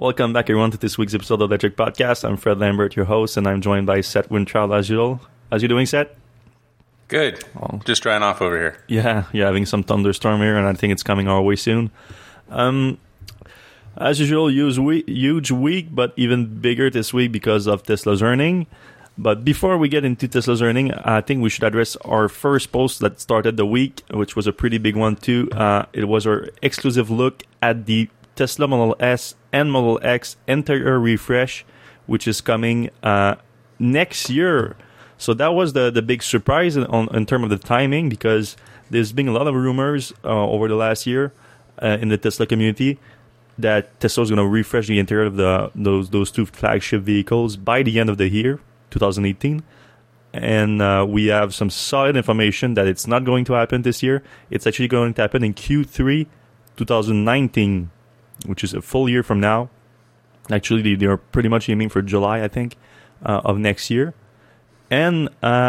Welcome back, everyone, to this week's episode of Electric Podcast. I'm Fred Lambert, your host, and I'm joined by Seth Wintroud as usual. How's you doing, Seth? Good. Just drying off over here. Yeah, having some thunderstorm here, and I think it's coming our way soon. As usual, huge week, but even bigger this week because of Tesla's earning. But before we get into Tesla's earning, I think we should address our first post that started the week, which was a pretty big one too. It was our exclusive look at the Tesla Model S and Model X interior refresh, which is coming next year. So that was the big surprise in terms of the timing, because there's been a lot of rumors over the last year in the Tesla community that Tesla is going to refresh the interior of those two flagship vehicles by the end of the year, 2018. And we have some solid information that it's not going to happen this year. It's actually going to happen in Q3 2019, which is a full year from now. Actually, they're pretty much aiming for July, I think, of next year. And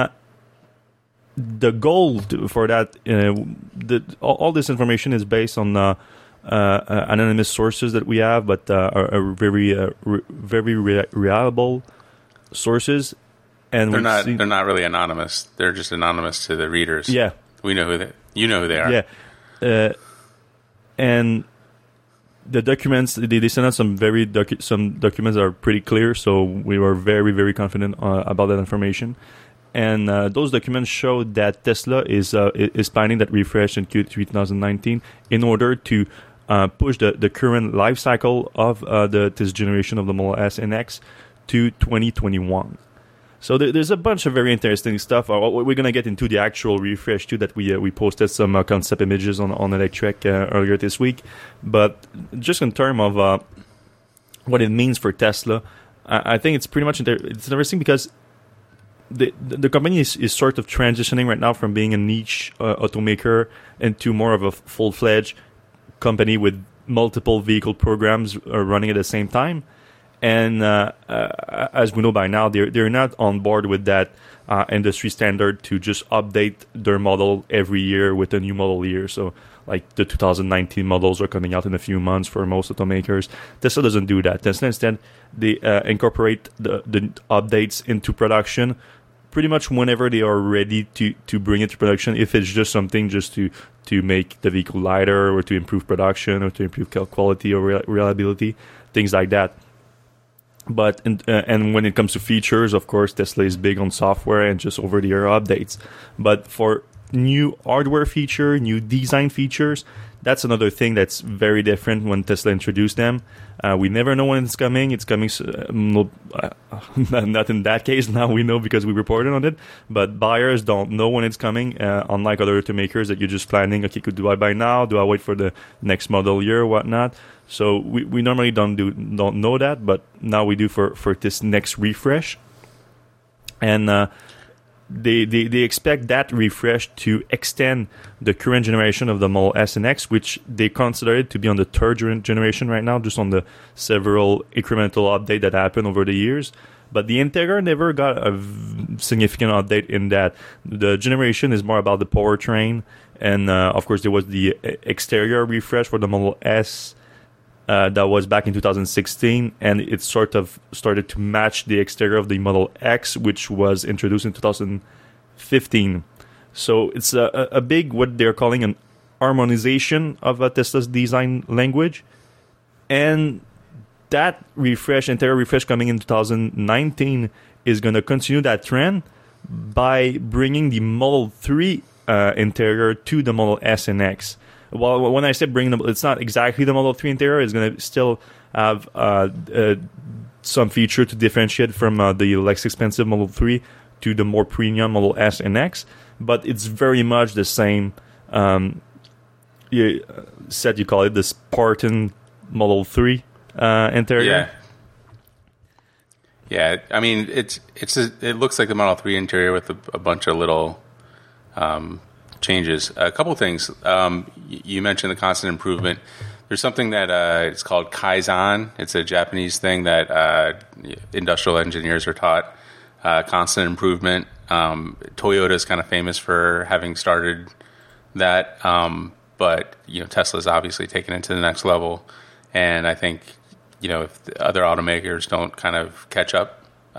the goal for that, all this information is based on anonymous sources that we have, but are very reliable sources. And they're not really anonymous. They're just anonymous to the readers. Yeah, we know you know who they are. Yeah, and the documents, they sent out some documents that are pretty clear, so we were very, very confident about that information. And those documents show that Tesla is planning that refresh in Q3 2019 in order to push the current life cycle of this generation of the Model S and X to 2021. So there's a bunch of very interesting stuff. We're going to get into the actual refresh too, that we posted some concept images on Electrek earlier this week. But just in terms of what it means for Tesla, I think it's pretty much it's interesting because the company is sort of transitioning right now from being a niche automaker into more of a full-fledged company with multiple vehicle programs running at the same time. And as we know by now, they're not on board with that industry standard to just update their model every year with a new model year. So like the 2019 models are coming out in a few months for most automakers. Tesla doesn't do that. Tesla instead, they incorporate the updates into production pretty much whenever they are ready to bring it to production. If it's just something just to make the vehicle lighter or to improve production or to improve quality or reliability, things like that. But and when it comes to features, of course, Tesla is big on software and just over-the-air updates. But for new hardware feature, new design features, that's another thing that's very different when Tesla introduced them. We never know when it's coming. It's coming, not in that case. Now we know because we reported on it. But buyers don't know when it's coming, unlike other automakers that you're just planning, okay, do I buy now? Do I wait for the next model year or whatnot? So we normally don't know that, but now we do for this next refresh. And they expect that refresh to extend the current generation of the Model S and X, which they consider it to be on the third generation right now, just on the several incremental updates that happened over the years. But the interior never got a significant update in that. The generation is more about the powertrain, and of course there was the exterior refresh for the Model S. That was back in 2016, and it sort of started to match the exterior of the Model X, which was introduced in 2015. So it's a big, what they're calling an harmonization of Tesla's design language. And that interior refresh coming in 2019 is going to continue that trend by bringing the Model 3 interior to the Model S and X. Well, when I say bring them, it's not exactly the Model 3 interior. It's going to still have some feature to differentiate from the less expensive Model 3 to the more premium Model S and X. But it's very much the same. You call it the Spartan Model 3 interior. Yeah. I mean, it looks like the Model 3 interior with a bunch of little changes. A couple things. You mentioned the constant improvement. There's something that it's called Kaizen. It's a Japanese thing that industrial engineers are taught. Constant improvement. Toyota is kind of famous for having started that, but Tesla's obviously taken it to the next level. And I think if the other automakers don't kind of catch up,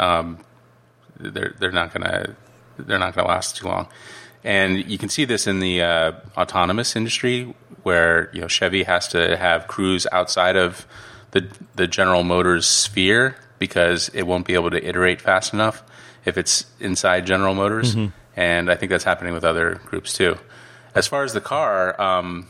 they're not gonna last too long. And you can see this in the autonomous industry, where Chevy has to have crews outside of the General Motors sphere because it won't be able to iterate fast enough if it's inside General Motors. Mm-hmm. And I think that's happening with other groups too. As far as the car, and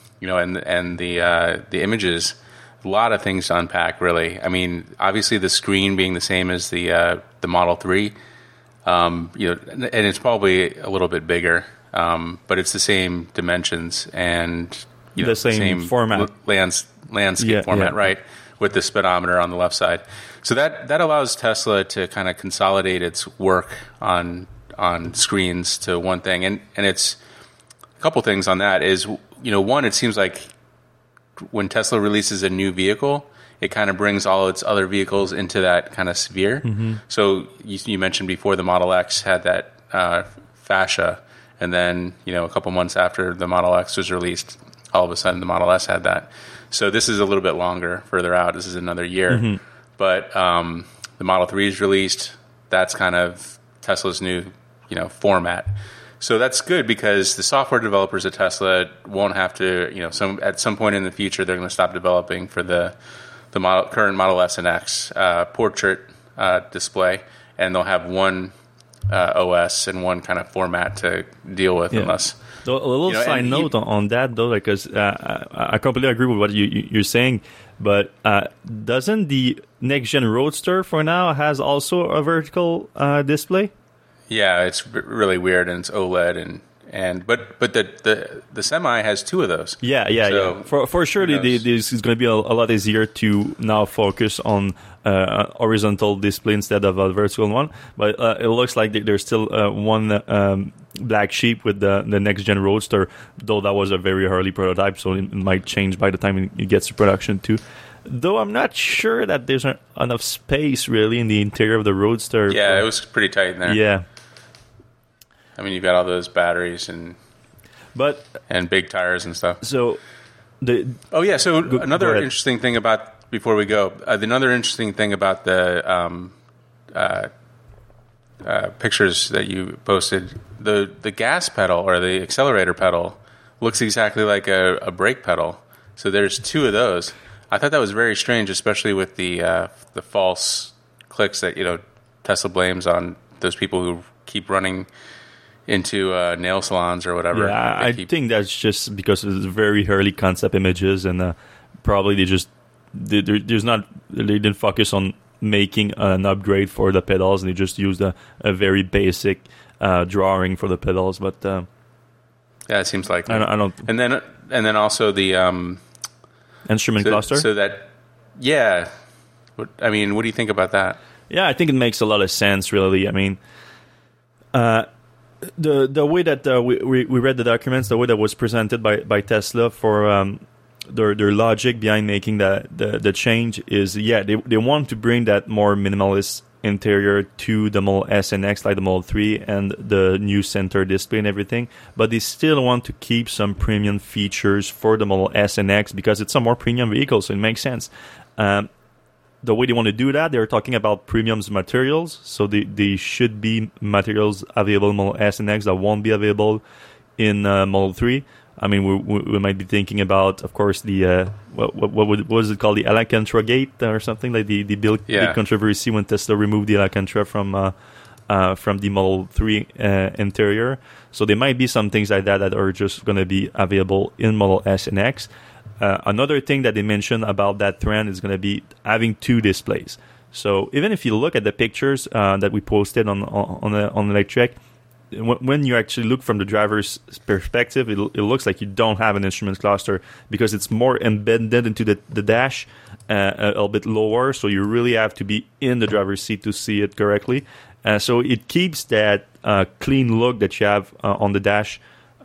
the images, a lot of things to unpack. Really, I mean, obviously the screen being the same as the Model 3, and it's probably a little bit bigger, but it's the same dimensions and the same format, landscape format, right? With the speedometer on the left side, so that allows Tesla to kind of consolidate its work on screens to one thing, and it's a couple things on that is one, it seems like when Tesla releases a new vehicle, it kind of brings all its other vehicles into that kind of sphere. Mm-hmm. So you mentioned before the Model X had that fascia, and then a couple months after the Model X was released, all of a sudden the Model S had that. So this is a little bit longer, further out. This is another year. Mm-hmm. But the Model 3 is released. That's kind of Tesla's new, format. So that's good because the software developers at Tesla won't have to, at some point in the future, they're going to stop developing for the current Model S and X portrait display, and they'll have one OS and one kind of format to deal with unless... So a little side note on that, though, because I completely agree with what you're saying, but doesn't the next-gen Roadster for now has also a vertical display? Yeah, it's really weird, and it's OLED, but the Semi has two of those. Yeah. For sure, this is going to be a lot easier to now focus on horizontal display instead of a vertical one. But it looks like there's still one black sheep with the next gen Roadster, though that was a very early prototype, so it might change by the time it gets to production too. Though I'm not sure that there's enough space really in the interior of the Roadster. Yeah, it was pretty tight in there. Yeah. I mean, you've got all those batteries and big tires and stuff. So, another interesting thing about, before we go, another interesting thing about the pictures that you posted, the gas pedal or the accelerator pedal looks exactly like a brake pedal. So there's two of those. I thought that was very strange, especially with the false clicks that Tesla blames on those people who keep running into nail salons or whatever. Yeah, I think that's just because it's very early concept images, and probably they didn't focus on making an upgrade for the pedals, and they just used a very basic drawing for the pedals. But yeah, it seems like I don't. And then also the instrument cluster. So that, yeah. What do you think about that? Yeah, I think it makes a lot of sense. Really, I mean. The way that we read the documents, the way that was presented by Tesla for their logic behind making the change is, they want to bring that more minimalist interior to the Model S and X, like the Model 3 and the new center display and everything, but they still want to keep some premium features for the Model S and X because it's a more premium vehicle, so it makes sense. The way they want to do that, they're talking about premium materials. So they should be materials available in Model S and X that won't be available in Model 3. I mean, we might be thinking about, of course, the what was it called, the Alcantara gate or something, like the big controversy when Tesla removed the Alcantara from the Model 3 interior. So there might be some things like that are just going to be available in Model S and X. Another thing that they mentioned about that trend is going to be having two displays. So even if you look at the pictures that we posted on Electrek, when you actually look from the driver's perspective, it looks like you don't have an instrument cluster because it's more embedded into the dash, a little bit lower. So you really have to be in the driver's seat to see it correctly. So it keeps that clean look that you have on the dash.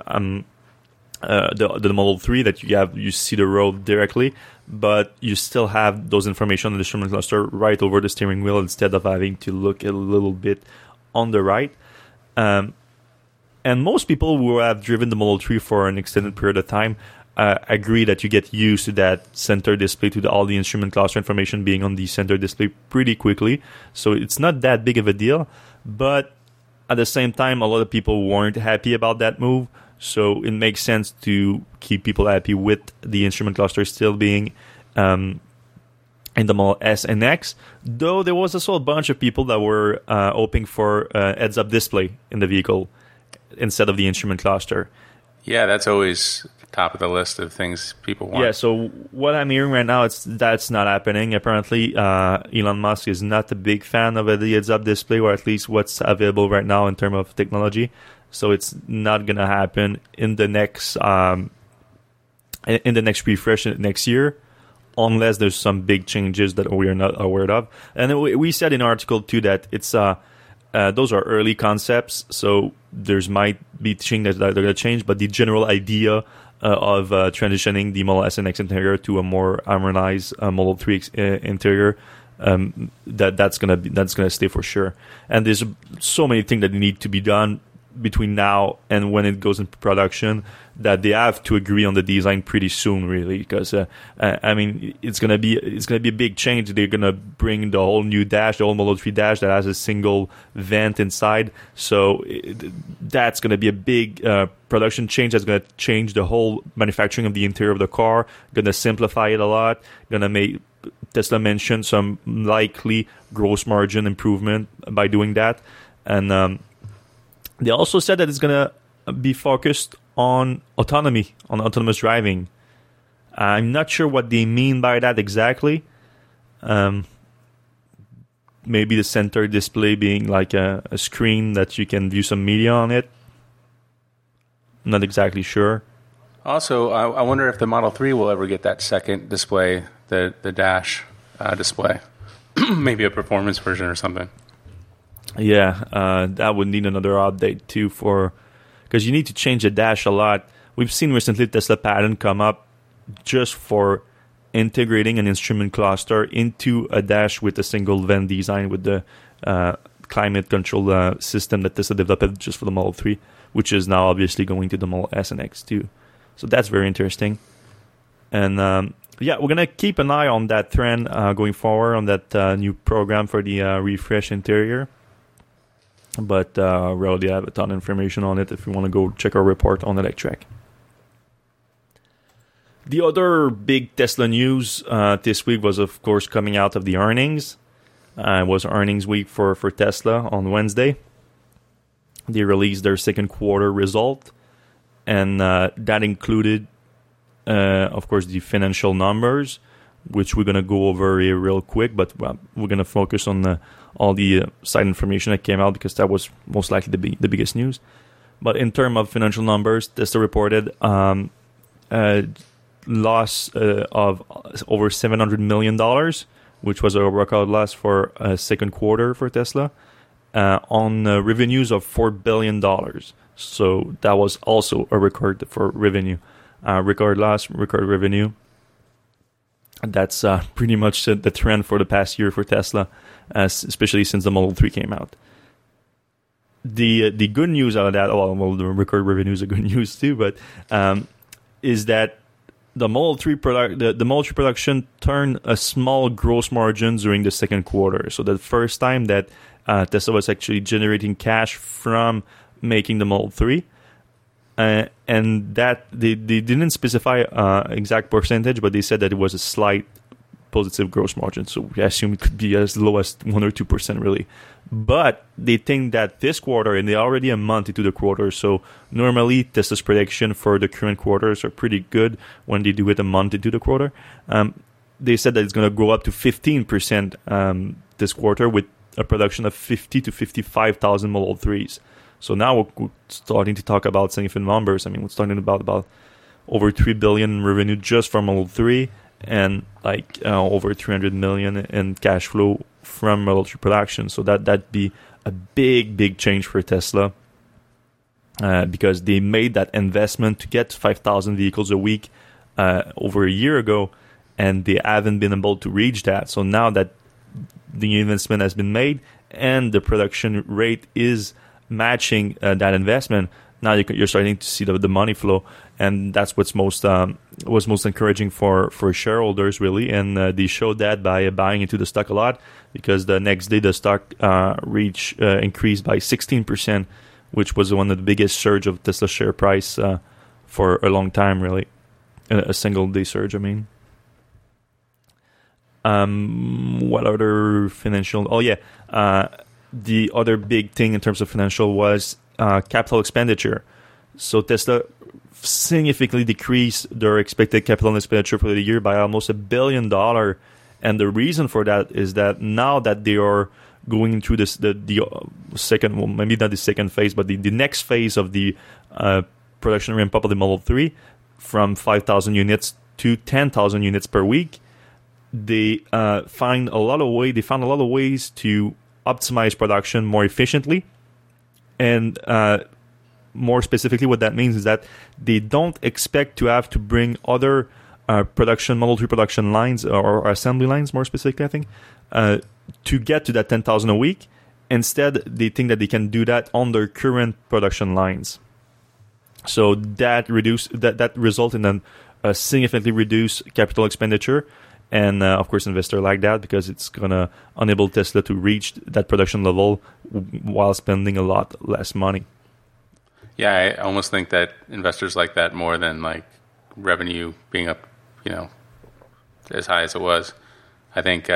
The Model 3 that you see the road directly, but you still have those information on the instrument cluster right over the steering wheel instead of having to look a little bit on the right. And most people who have driven the Model 3 for an extended period of time, agree that you get used to that center display, to all the instrument cluster information being on the center display pretty quickly. So it's not that big of a deal. But at the same time, a lot of people weren't happy about that move. So it makes sense to keep people happy with the instrument cluster still being in the Model S and X. Though there was also a bunch of people that were hoping for a heads-up display in the vehicle instead of the instrument cluster. Yeah, that's always top of the list of things people want. Yeah, so what I'm hearing right now, that's not happening. Apparently, Elon Musk is not a big fan of the heads-up display, or at least what's available right now in terms of technology. So it's not going to happen in the next refresh next year, unless there's some big changes that we are not aware of. And we said in our article too that it's those are early concepts, so there's might be things that are going to change, but the general idea of transitioning the Model S and X interior to a more harmonized Model 3 interior, that's gonna stay for sure. And there's so many things that need to be done between now and when it goes into production that they have to agree on the design pretty soon, really, because I mean it's gonna be a big change. They're gonna bring the whole new dash, the whole Model 3 dash that has a single vent inside. So that's gonna be a big production change. That's gonna change the whole manufacturing of the interior of the car. Gonna simplify it a lot. Gonna make Tesla mention some likely gross margin improvement by doing that, and they also said that it's going to be focused on autonomy, on autonomous driving. I'm not sure what they mean by that exactly. Maybe the center display being like a screen that you can view some media on it. Not exactly sure. Also, I wonder if the Model 3 will ever get that second display, the dash display. Maybe a performance version or something. Yeah, that would need another update too, because you need to change the dash a lot. We've seen recently Tesla patent come up just for integrating an instrument cluster into a dash with a single vent design with the climate control system that Tesla developed just for the Model 3, which is now obviously going to the Model S and X too. So that's very interesting. And yeah, we're going to keep an eye on that trend going forward, on that new program for the refresh interior. But we already have a ton of information on it if you want to go check our report on Electrek. The other big Tesla news this week was, of course, coming out of the earnings. It was earnings week for Tesla on Wednesday. They released their second quarter result, and that included, of course, the financial numbers, which we're going to go over here real quick, but we're going to focus on all the side information that came out because that was most likely the biggest news. But in terms of financial numbers, Tesla reported a loss of over $700 million, which was a record loss for a second quarter for Tesla, on revenues of $4 billion. So that was also a record for revenue. Record loss, record revenue. That's pretty much the trend for the past year for Tesla, especially since the Model 3 came out. The good news out of that, well, the record revenues are good news too, but is that the Model 3 the Model 3 production turned a small gross margin during the second quarter. So the first time that Tesla was actually generating cash from making the Model 3. And that they didn't specify exact percentage, but they said that it was a slight positive gross margin. So we assume it could be as low as 1 or 2%, really. But they think that this quarter, and they're already a month into the quarter, so normally Tesla's prediction for the current quarters are pretty good when they do it a month into the quarter. They said that it's going to go up to 15% this quarter with a production of 50 to 55,000 Model 3s. So now we're starting to talk about significant numbers. I mean, we're talking about over $3 billion in revenue just from Model 3 and over $300 million in cash flow from Model 3 production. So that'd be a big change for Tesla because they made that investment to get 5,000 vehicles a week over a year ago, and they haven't been able to reach that. So now that the investment has been made and the production rate is matching that investment, now you're starting to see the money flow, and that's what's most was most encouraging for shareholders, really. And they showed that by buying into the stock a lot, because the next day the stock increased by 16%, which was one of the biggest surge of Tesla share price for a long time, really. A single day surge, I mean. What other financial? Oh yeah, the other big thing in terms of financial was capital expenditure. So Tesla significantly decreased their expected capital expenditure for the year by almost $1 billion, and the reason for that is that now that they are going through the second, well, maybe not the second phase, but the next phase of the production ramp up of the Model 3 from 5,000 units to 10,000 units per week. They found a lot of ways to optimize production more efficiently, and more specifically, what that means is that they don't expect to have to bring other Model 3 production lines or assembly lines, more specifically, I think, to get to that 10,000 a week. Instead, they think that they can do that on their current production lines. So that result in a significantly reduced capital expenditure. And of course, investors like that because it's gonna enable Tesla to reach that production level while spending a lot less money. Yeah, I almost think that investors like that more than like revenue being up, as high as it was. I think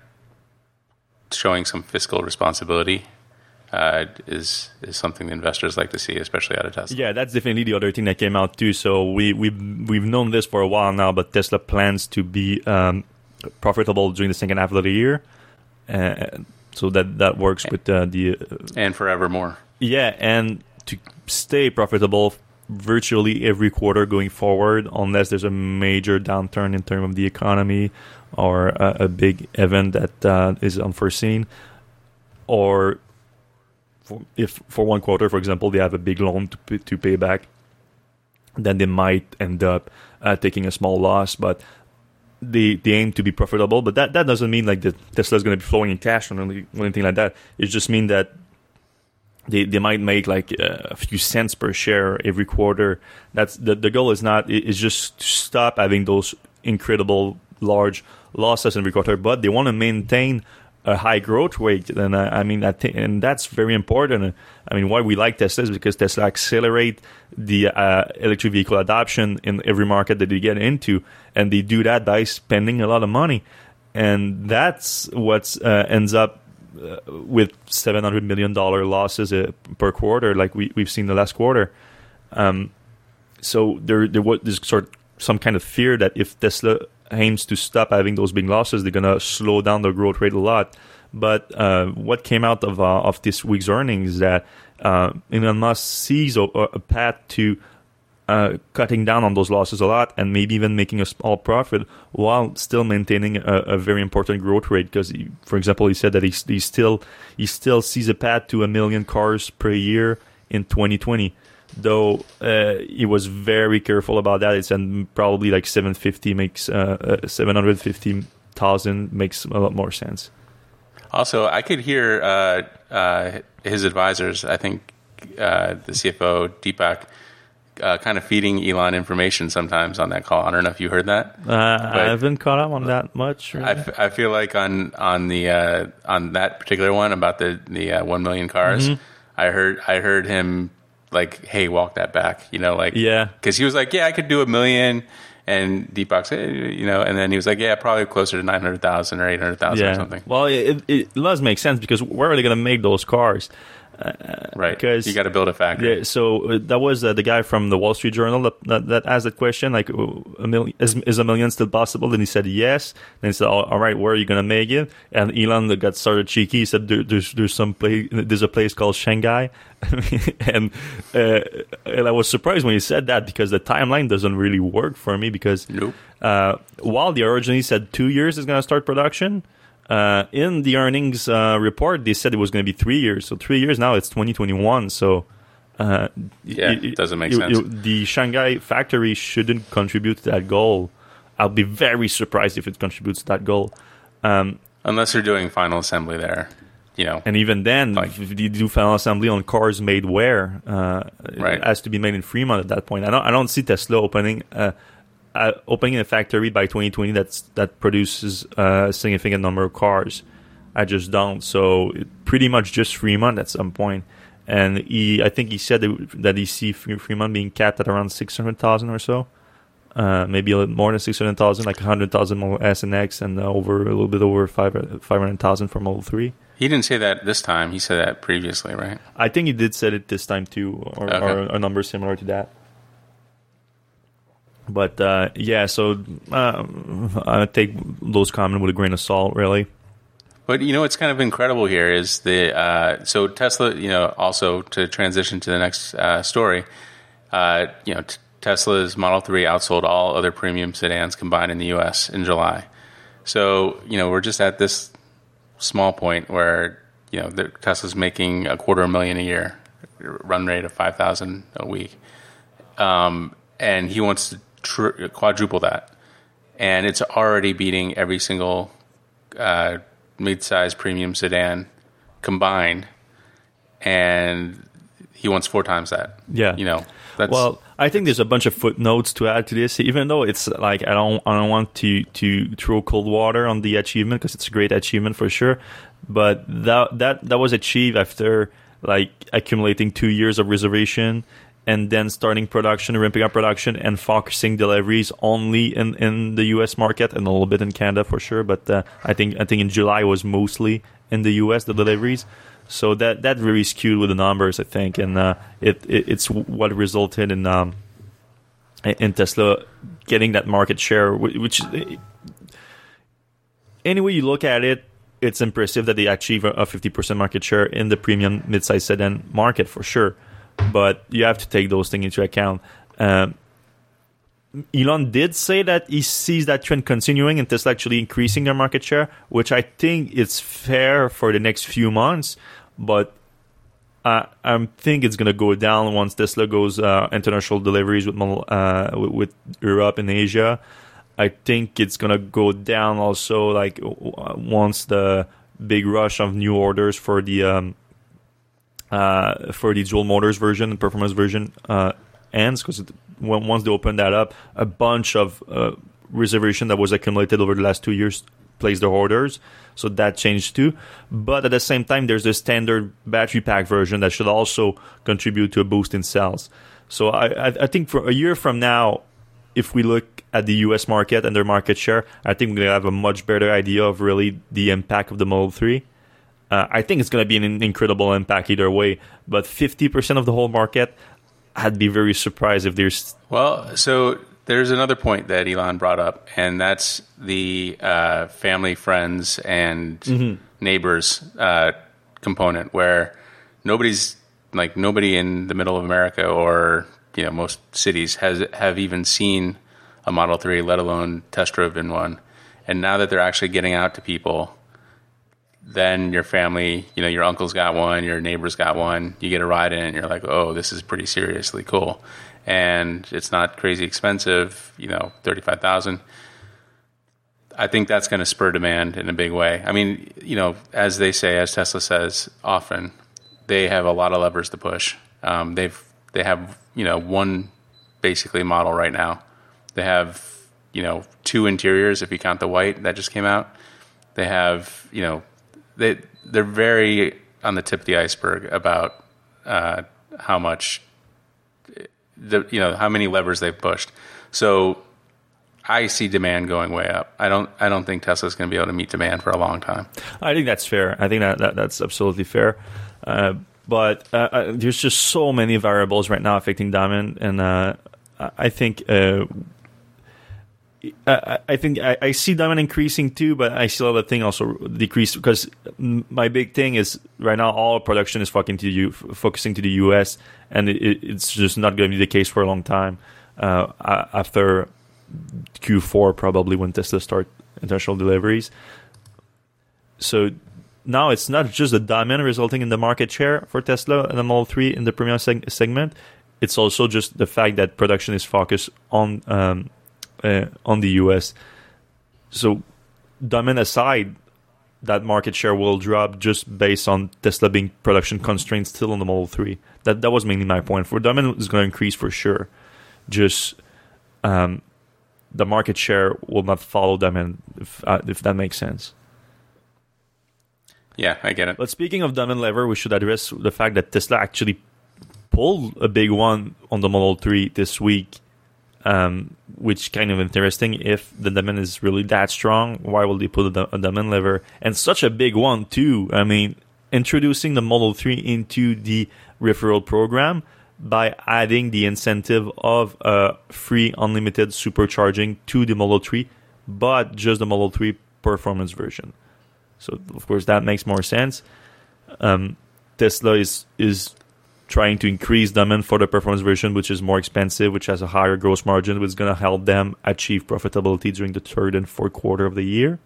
showing some fiscal responsibility is something the investors like to see, especially out of Tesla. Yeah, that's definitely the other thing that came out too. So we've known this for a while now, but Tesla plans to be profitable during the second half of the year, so that works with the and forevermore. Yeah, and to stay profitable virtually every quarter going forward, unless there's a major downturn in terms of the economy or a big event that is unforeseen, or if for one quarter, for example, they have a big loan to pay back, then they might end up taking a small loss. But they aim to be profitable. But that doesn't mean like that Tesla is going to be flowing in cash or anything like that. It just means that they might make like a few cents per share every quarter. That's the goal is just to stop having those incredible large losses every quarter. But they want to maintain a high growth rate, and and that's very important. Why we like Tesla is because Tesla accelerate the electric vehicle adoption in every market that they get into, and they do that by spending a lot of money, and that's what ends up with $700 million losses per quarter, like we've seen the last quarter. So there was some kind of fear that if Tesla aims to stop having those big losses, they're gonna slow down the growth rate a lot. But what came out of this week's earnings is that Elon Musk sees a path to cutting down on those losses a lot, and maybe even making a small profit while still maintaining a very important growth rate. Because, for example, he said that he still sees a path to 1 million cars per year in 2020. Though he was very careful about that. It said probably like 750,000 makes a lot more sense. Also, I could hear his advisors, I think the CFO, Deepak, kind of feeding Elon information sometimes on that call. I don't know if you heard that. I haven't caught up on that much. Really. I feel like on that particular one about the 1 million cars, mm-hmm. I heard him like, hey, walk that back, yeah, because he was like, yeah, I could do 1 million, and Deepak said, and then he was like, yeah, probably closer to 900,000 or 800,000 or something. Well, it does make sense, because where are they going to make those cars? Right, because you got to build a factory. Yeah, so that was the guy from the Wall Street Journal that asked that question, like, is 1 million still possible? And he said yes. Then he said, all right, where are you going to make it? And Elon got started cheeky. He said there's a place called Shanghai. and I was surprised when he said that, because the timeline doesn't really work for me, because nope. While they originally said 2 years is going to start production, in the earnings report, they said it was going to be 3 years. So 3 years now, it's 2021. So it doesn't make sense. The Shanghai factory shouldn't contribute to that goal. I'll be very surprised if it contributes to that goal. Unless they're doing final assembly there. And even then, like, if you do final assembly on cars made where, Right. it has to be made in Fremont at that point. I don't see Tesla opening a factory by 2020 that produces a significant number of cars. I just don't. So pretty much just Fremont at some point. And I think he said that he see Fremont being capped at around 600,000 or so. Maybe a little more than 600,000, like 100,000 Model S and X, and a little bit over 500,000 for Model 3. He didn't say that this time. He said that previously, right? I think he did say it this time too, or a number similar to that. But so I take those comments with a grain of salt, really. But what's kind of incredible here is so Tesla, also to transition to the next story, Tesla's Model 3 outsold all other premium sedans combined in the U.S. in July. So we're just at this small point where Tesla's making $250,000 a year, run rate of 5,000 a week, and he wants to quadruple that, and it's already beating every single mid-size premium sedan combined, and he wants 4 times that. Yeah, well, I think there's a bunch of footnotes to add to this, even though it's like I don't want to throw cold water on the achievement, because it's a great achievement for sure. But that was achieved after like accumulating 2 years of reservation, and then starting production, ramping up production, and focusing deliveries only in the U.S. market and a little bit in Canada for sure. But I think in July was mostly in the U.S. the deliveries. So that really skewed with the numbers, I think, and it's what resulted in Tesla getting that market share. Which, any way you look at it, it's impressive that they achieve a 50% market share in the premium midsize sedan market for sure. But you have to take those things into account. Elon did say that he sees that trend continuing and Tesla actually increasing their market share, which I think is fair for the next few months. But I think it's going to go down once Tesla goes international deliveries with Europe and Asia. I think it's going to go down also like once the big rush of new orders for the dual motors version and performance version ends, because once they open that up, a bunch of reservation that was accumulated over the last 2 years placed their orders, so that changed too. But at the same time, there's the standard battery pack version that should also contribute to a boost in sales. So I think for a year from now, if we look at the US market and their market share, I think we're going to have a much better idea of really the impact of the Model 3. I think it's going to be an incredible impact either way, but 50% of the whole market, I'd be very surprised if there's... Well, so there's another point that Elon brought up, and that's the family, friends, and neighbors component, where nobody in the middle of America or most cities have even seen a Model 3, let alone test driven one. And now that they're actually getting out to people, then your family, your uncle's got one, your neighbor's got one, you get a ride in it, and you're like, oh, this is pretty seriously cool. And it's not crazy expensive, $35,000. I think that's going to spur demand in a big way. I mean, as they say, as Tesla says often, they have a lot of levers to push. They have, one basically model right now. They have, 2 interiors if you count the white that just came out. They have, they're very on the tip of the iceberg about how much, how many levers they've pushed. So I see demand going way up. I don't think Tesla's going to be able to meet demand for a long time. I think that's fair. I think that's absolutely fair. But there's just so many variables right now affecting demand, and I think I see demand increasing too, but I see a lot of things also decrease, because my big thing is right now all production is focusing to the US, and it's just not going to be the case for a long time. After Q4, probably when Tesla start international deliveries. So now it's not just the demand resulting in the market share for Tesla and the Model 3 in the premium segment. It's also just the fact that production is focused on the US. So demand aside, that market share will drop just based on Tesla being production constrained still on the Model 3. That was mainly my point. For demand is going to increase for sure. Just the market share will not follow demand, if that makes sense. Yeah, I get it. But speaking of demand lever, we should address the fact that Tesla actually pulled a big one on the Model 3 this week, which kind of interesting. If the demand is really that strong, why will they put a demand lever? And such a big one, too. I mean, introducing the Model 3 into the referral program by adding the incentive of free unlimited supercharging to the Model 3, but just the Model 3 performance version. So, of course, that makes more sense. Tesla is trying to increase demand for the performance version, which is more expensive, which has a higher gross margin, which is going to help them achieve profitability during the third and fourth quarter of the year.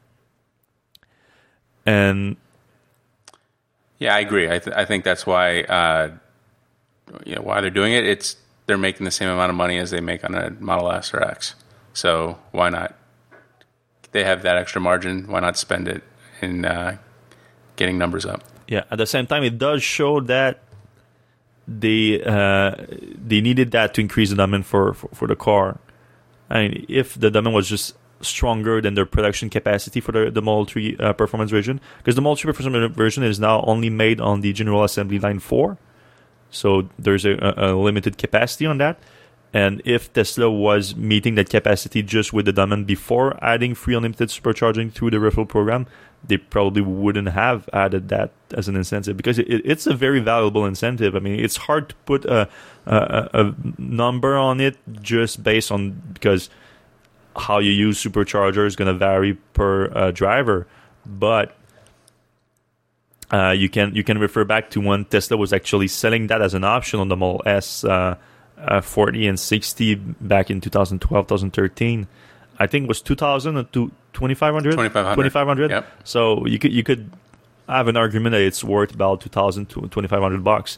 And yeah, I agree. I think that's why why they're doing it. They're making the same amount of money as they make on a Model S or X. So why not? They have that extra margin. Why not spend it in getting numbers up? Yeah. At the same time, it does show that they needed that to increase the demand for the car. I mean, if the demand was just stronger than their production capacity for the Model 3 performance version, because the Model 3 performance version is now only made on the General Assembly Line 4, so there's a limited capacity on that. And if Tesla was meeting that capacity just with the demand before adding free unlimited supercharging through the referral program, they probably wouldn't have added that as an incentive, because it's a very valuable incentive. I mean, it's hard to put a number on it just based on, because how you use supercharger is going to vary per driver. But you can refer back to when Tesla was actually selling that as an option on the Model S 40 and 60 back in 2012, 2013. I think it was 2,000 to 2,500. 2,500. Yep. So you could have an argument that it's worth about 2,000 to 2,500 bucks.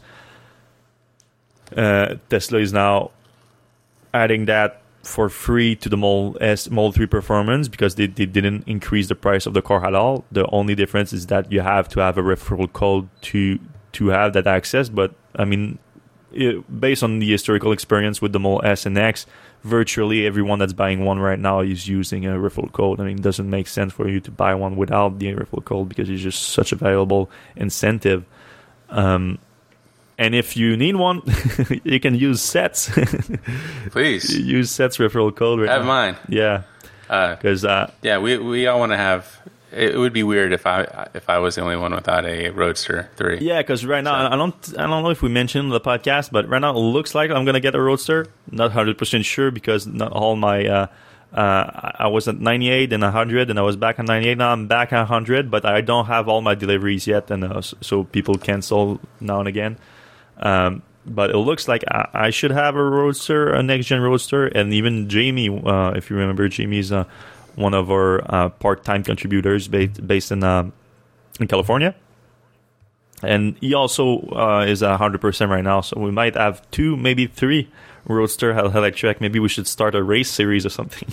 Tesla is now adding that for free to the Model 3 performance, because they didn't increase the price of the car at all. The only difference is that you have to have a referral code to have that access. But I mean, based on the historical experience with the Model S and X, virtually everyone that's buying one right now is using a referral code. I mean, it doesn't make sense for you to buy one without the referral code, because it's just such a valuable incentive. And if you need one, you can use SETS. Please. Use SETS referral code right now. Have mine. Yeah. Because yeah, we all want to have. It would be weird if I was the only one without a Roadster 3. Yeah, because right now I don't know if we mentioned in the podcast, but right now it looks like I'm gonna get a Roadster. Not 100% sure, because not all my I was at 98 and 100, and I was back at 98. Now I'm back at 100, but I don't have all my deliveries yet, and so people cancel now and again. But it looks like I should have a Roadster, a next-gen Roadster, and even Jamie, if you remember, Jamie's one of our part-time contributors based in California. And he also is at 100% right now, so we might have 2, maybe 3 Roadster electric. Maybe we should start a race series or something.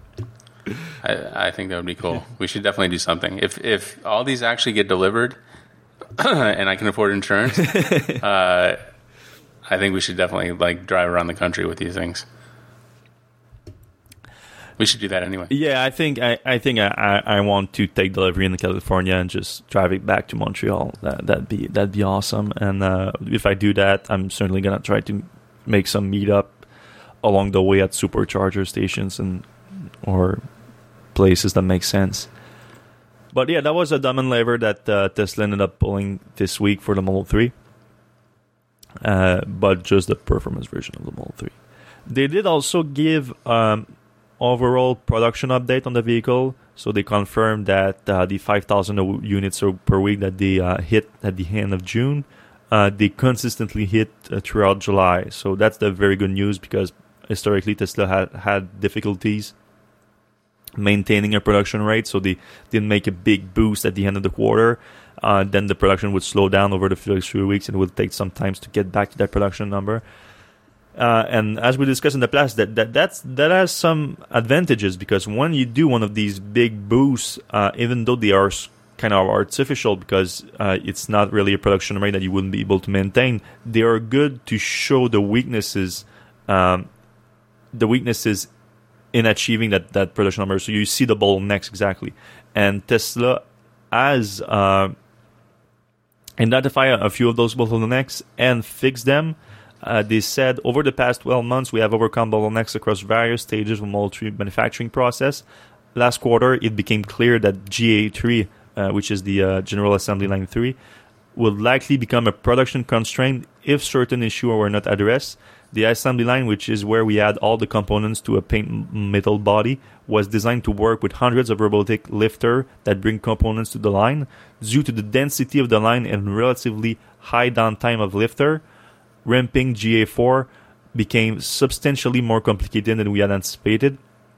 I think that would be cool. We should definitely do something. If all these actually get delivered and I can afford insurance, I think we should definitely drive around the country with these things. We should do that anyway. Yeah, I think I want to take delivery in California and just drive it back to Montreal. That'd be awesome. And if I do that, I'm certainly gonna try to make some meetup along the way at supercharger stations or places that make sense. But yeah, that was a demand lever that Tesla ended up pulling this week for the Model 3. But just the performance version of the Model 3. They did also give overall production update on the vehicle. So they confirmed that the 5,000 units per week that they hit at the end of June, they consistently hit throughout July. So that's the very good news, because historically Tesla had difficulties maintaining a production rate, so they didn't make a big boost at the end of the quarter. Then the production would slow down over the first few weeks, and it would take some time to get back to that production number. And as we discussed in the past, that has some advantages, because when you do one of these big boosts, even though they are kind of artificial because it's not really a production rate that you wouldn't be able to maintain. They are good to show the weaknesses in achieving that production number. So you see the bottlenecks exactly. And Tesla has identified a few of those bottlenecks and fixed them. They said, over the past 12 months, we have overcome bottlenecks across various stages of Model 3 manufacturing process. Last quarter, it became clear that GA3, which is the General Assembly Line 3, would likely become a production constraint if certain issues were not addressed. The assembly line, which is where we add all the components to a paint metal body, was designed to work with hundreds of robotic lifters that bring components to the line. Due to the density of the line and relatively high downtime of lifter, ramping GA4 became substantially more complicated than we had anticipated.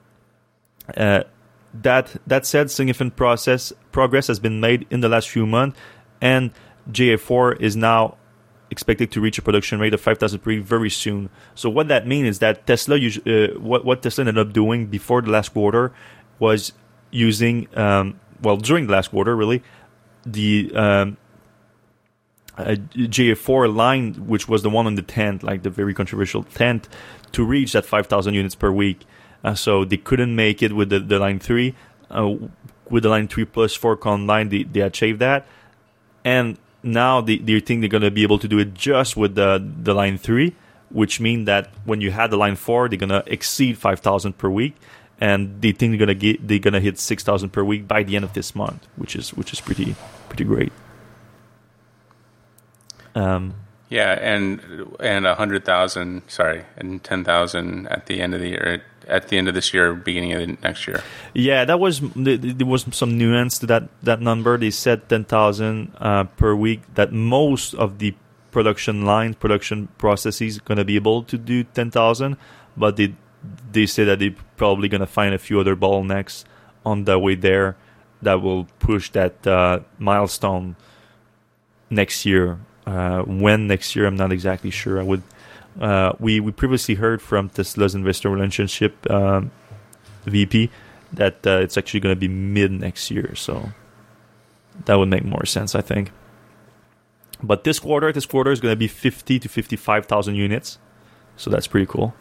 That said, significant progress has been made in the last few months, and GA4 is now expected to reach a production rate of 5,000 per week very soon. So what that means is that Tesla, what Tesla ended up doing before the last quarter was using, during the last quarter really, the GA4 line, which was the one on the tent, like the very controversial tent, to reach that 5,000 units per week. So they couldn't make it with the Line 3. With the Line 3 plus 4 con line, they achieved that. And now they think they're going to be able to do it just with the Line 3, which means that when you had the Line 4, they're going to exceed 5,000 per week. And they think they're gonna hit 6,000 per week by the end of this month, which is pretty great. Yeah, and 100,000, and 10,000 at the end of the year, at the end of this year, beginning of the next year. Yeah, there was some nuance to that number. They said 10,000 per week. That most of the production processes going to be able to do 10,000, but they say that they're probably going to find a few other bottlenecks on the way there that will push that milestone next year. When next year, I'm not exactly sure. We previously heard from Tesla's investor relationship VP that it's actually going to be mid next year, so that would make more sense, I think. But this quarter is going to be 50 to 55,000 units, so that's pretty cool.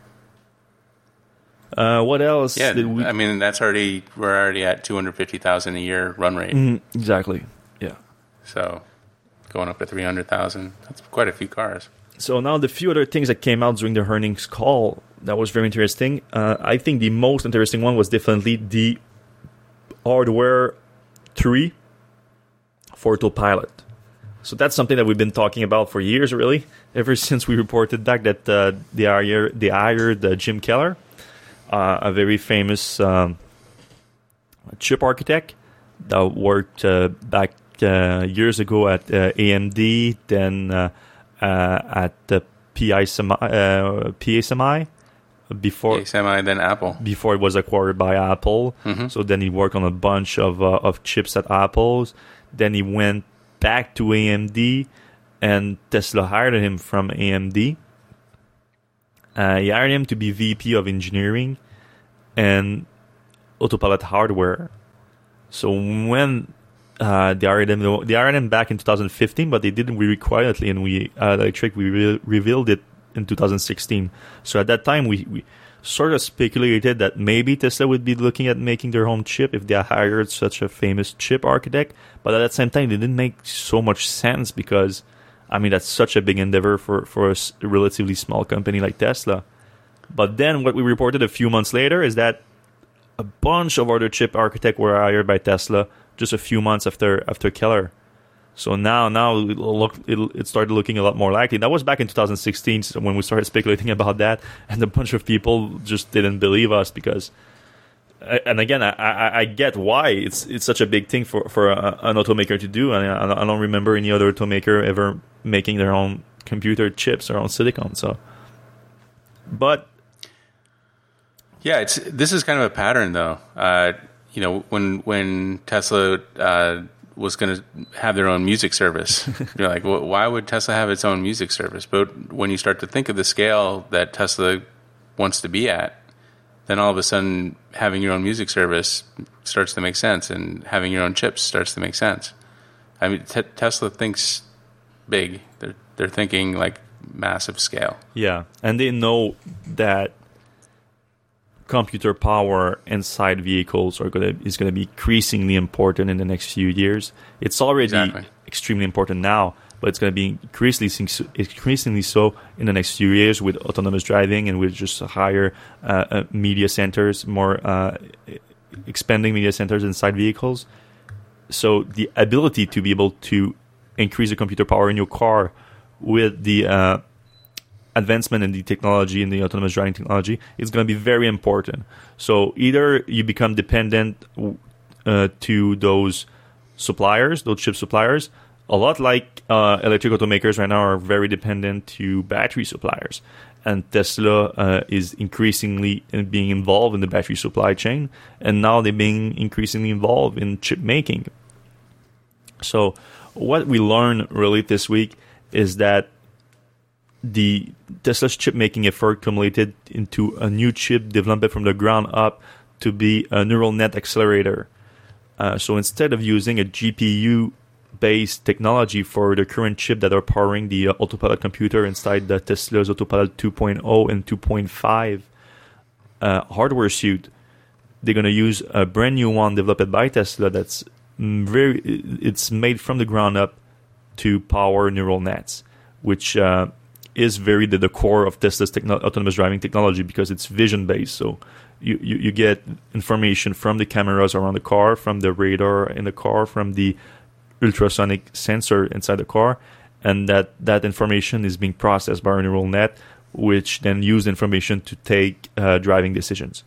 What else? Yeah, I mean we're already at 250,000 a year run rate. Exactly. Yeah. So going up to 300,000, that's quite a few cars. So now the few other things that came out during the earnings call that was very interesting. I think the most interesting one was definitely the hardware 3 for Autopilot. So that's something that we've been talking about for years, really, ever since we reported back that they hired Jim Keller, a very famous chip architect that worked back years ago at AMD, then at the PSMI before PSMI, then Apple, before it was acquired by Apple. Mm-hmm. So then he worked on a bunch of chips at Apple's. Then he went back to AMD, and Tesla hired him from AMD. He hired him to be VP of engineering and Autopilot hardware. So when they hired him back in 2015, but they didn't really quietly, and we revealed it in 2016. So at that time, we sort of speculated that maybe Tesla would be looking at making their own chip if they hired such a famous chip architect. But at the same time, it didn't make so much sense because, I mean, that's such a big endeavor for a relatively small company like Tesla. But then what we reported a few months later is that a bunch of other chip architects were hired by Tesla just a few months after Keller. So now it started looking a lot more likely. That was back in 2016 when we started speculating about that, and a bunch of people just didn't believe us because, and again, I get why it's such a big thing for an automaker to do, and I don't remember any other automaker ever making their own computer chips or own silicon. So, but yeah, this is kind of a pattern though. When Tesla was going to have their own music service. You're like, well, why would Tesla have its own music service? But when you start to think of the scale that Tesla wants to be at, then all of a sudden having your own music service starts to make sense, and having your own chips starts to make sense. I mean, Tesla thinks big. They're thinking like massive scale. Yeah, and they know that computer power inside vehicles is gonna be increasingly important in the next few years. It's already extremely important now, but it's gonna be increasingly so in the next few years with autonomous driving and with just higher media centers, more expanding media centers inside vehicles. So the ability to be able to increase the computer power in your car with the advancement in the technology, in the autonomous driving technology, is going to be very important. So either you become dependent to those suppliers, those chip suppliers, a lot like electric automakers right now are very dependent to battery suppliers. And Tesla is increasingly being involved in the battery supply chain, and now they're being increasingly involved in chip making. So what we learned really this week is that the Tesla's chip making effort culminated into a new chip developed from the ground up to be a neural net accelerator. So instead of using a GPU-based technology for the current chip that are powering the Autopilot computer inside the Tesla's Autopilot 2.0 and 2.5 hardware suite, they're going to use a brand new one developed by Tesla that's it's made from the ground up to power neural nets, which is very the core of Tesla's autonomous driving technology, because it's vision based. So you get information from the cameras around the car, from the radar in the car, from the ultrasonic sensor inside the car, and that information is being processed by a neural net, which then use information to take driving decisions.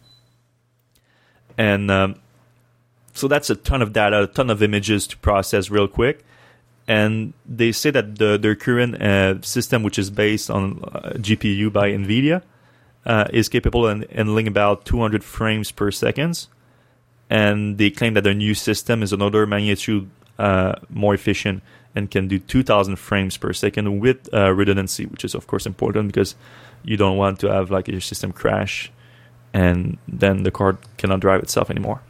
And so that's a ton of data, a ton of images to process real quick. And they say that their current system, which is based on GPU by NVIDIA, is capable of handling about 200 frames per second. And they claim that their new system is another magnitude more efficient and can do 2,000 frames per second with redundancy, which is, of course, important because you don't want to have like your system crash and then the car cannot drive itself anymore.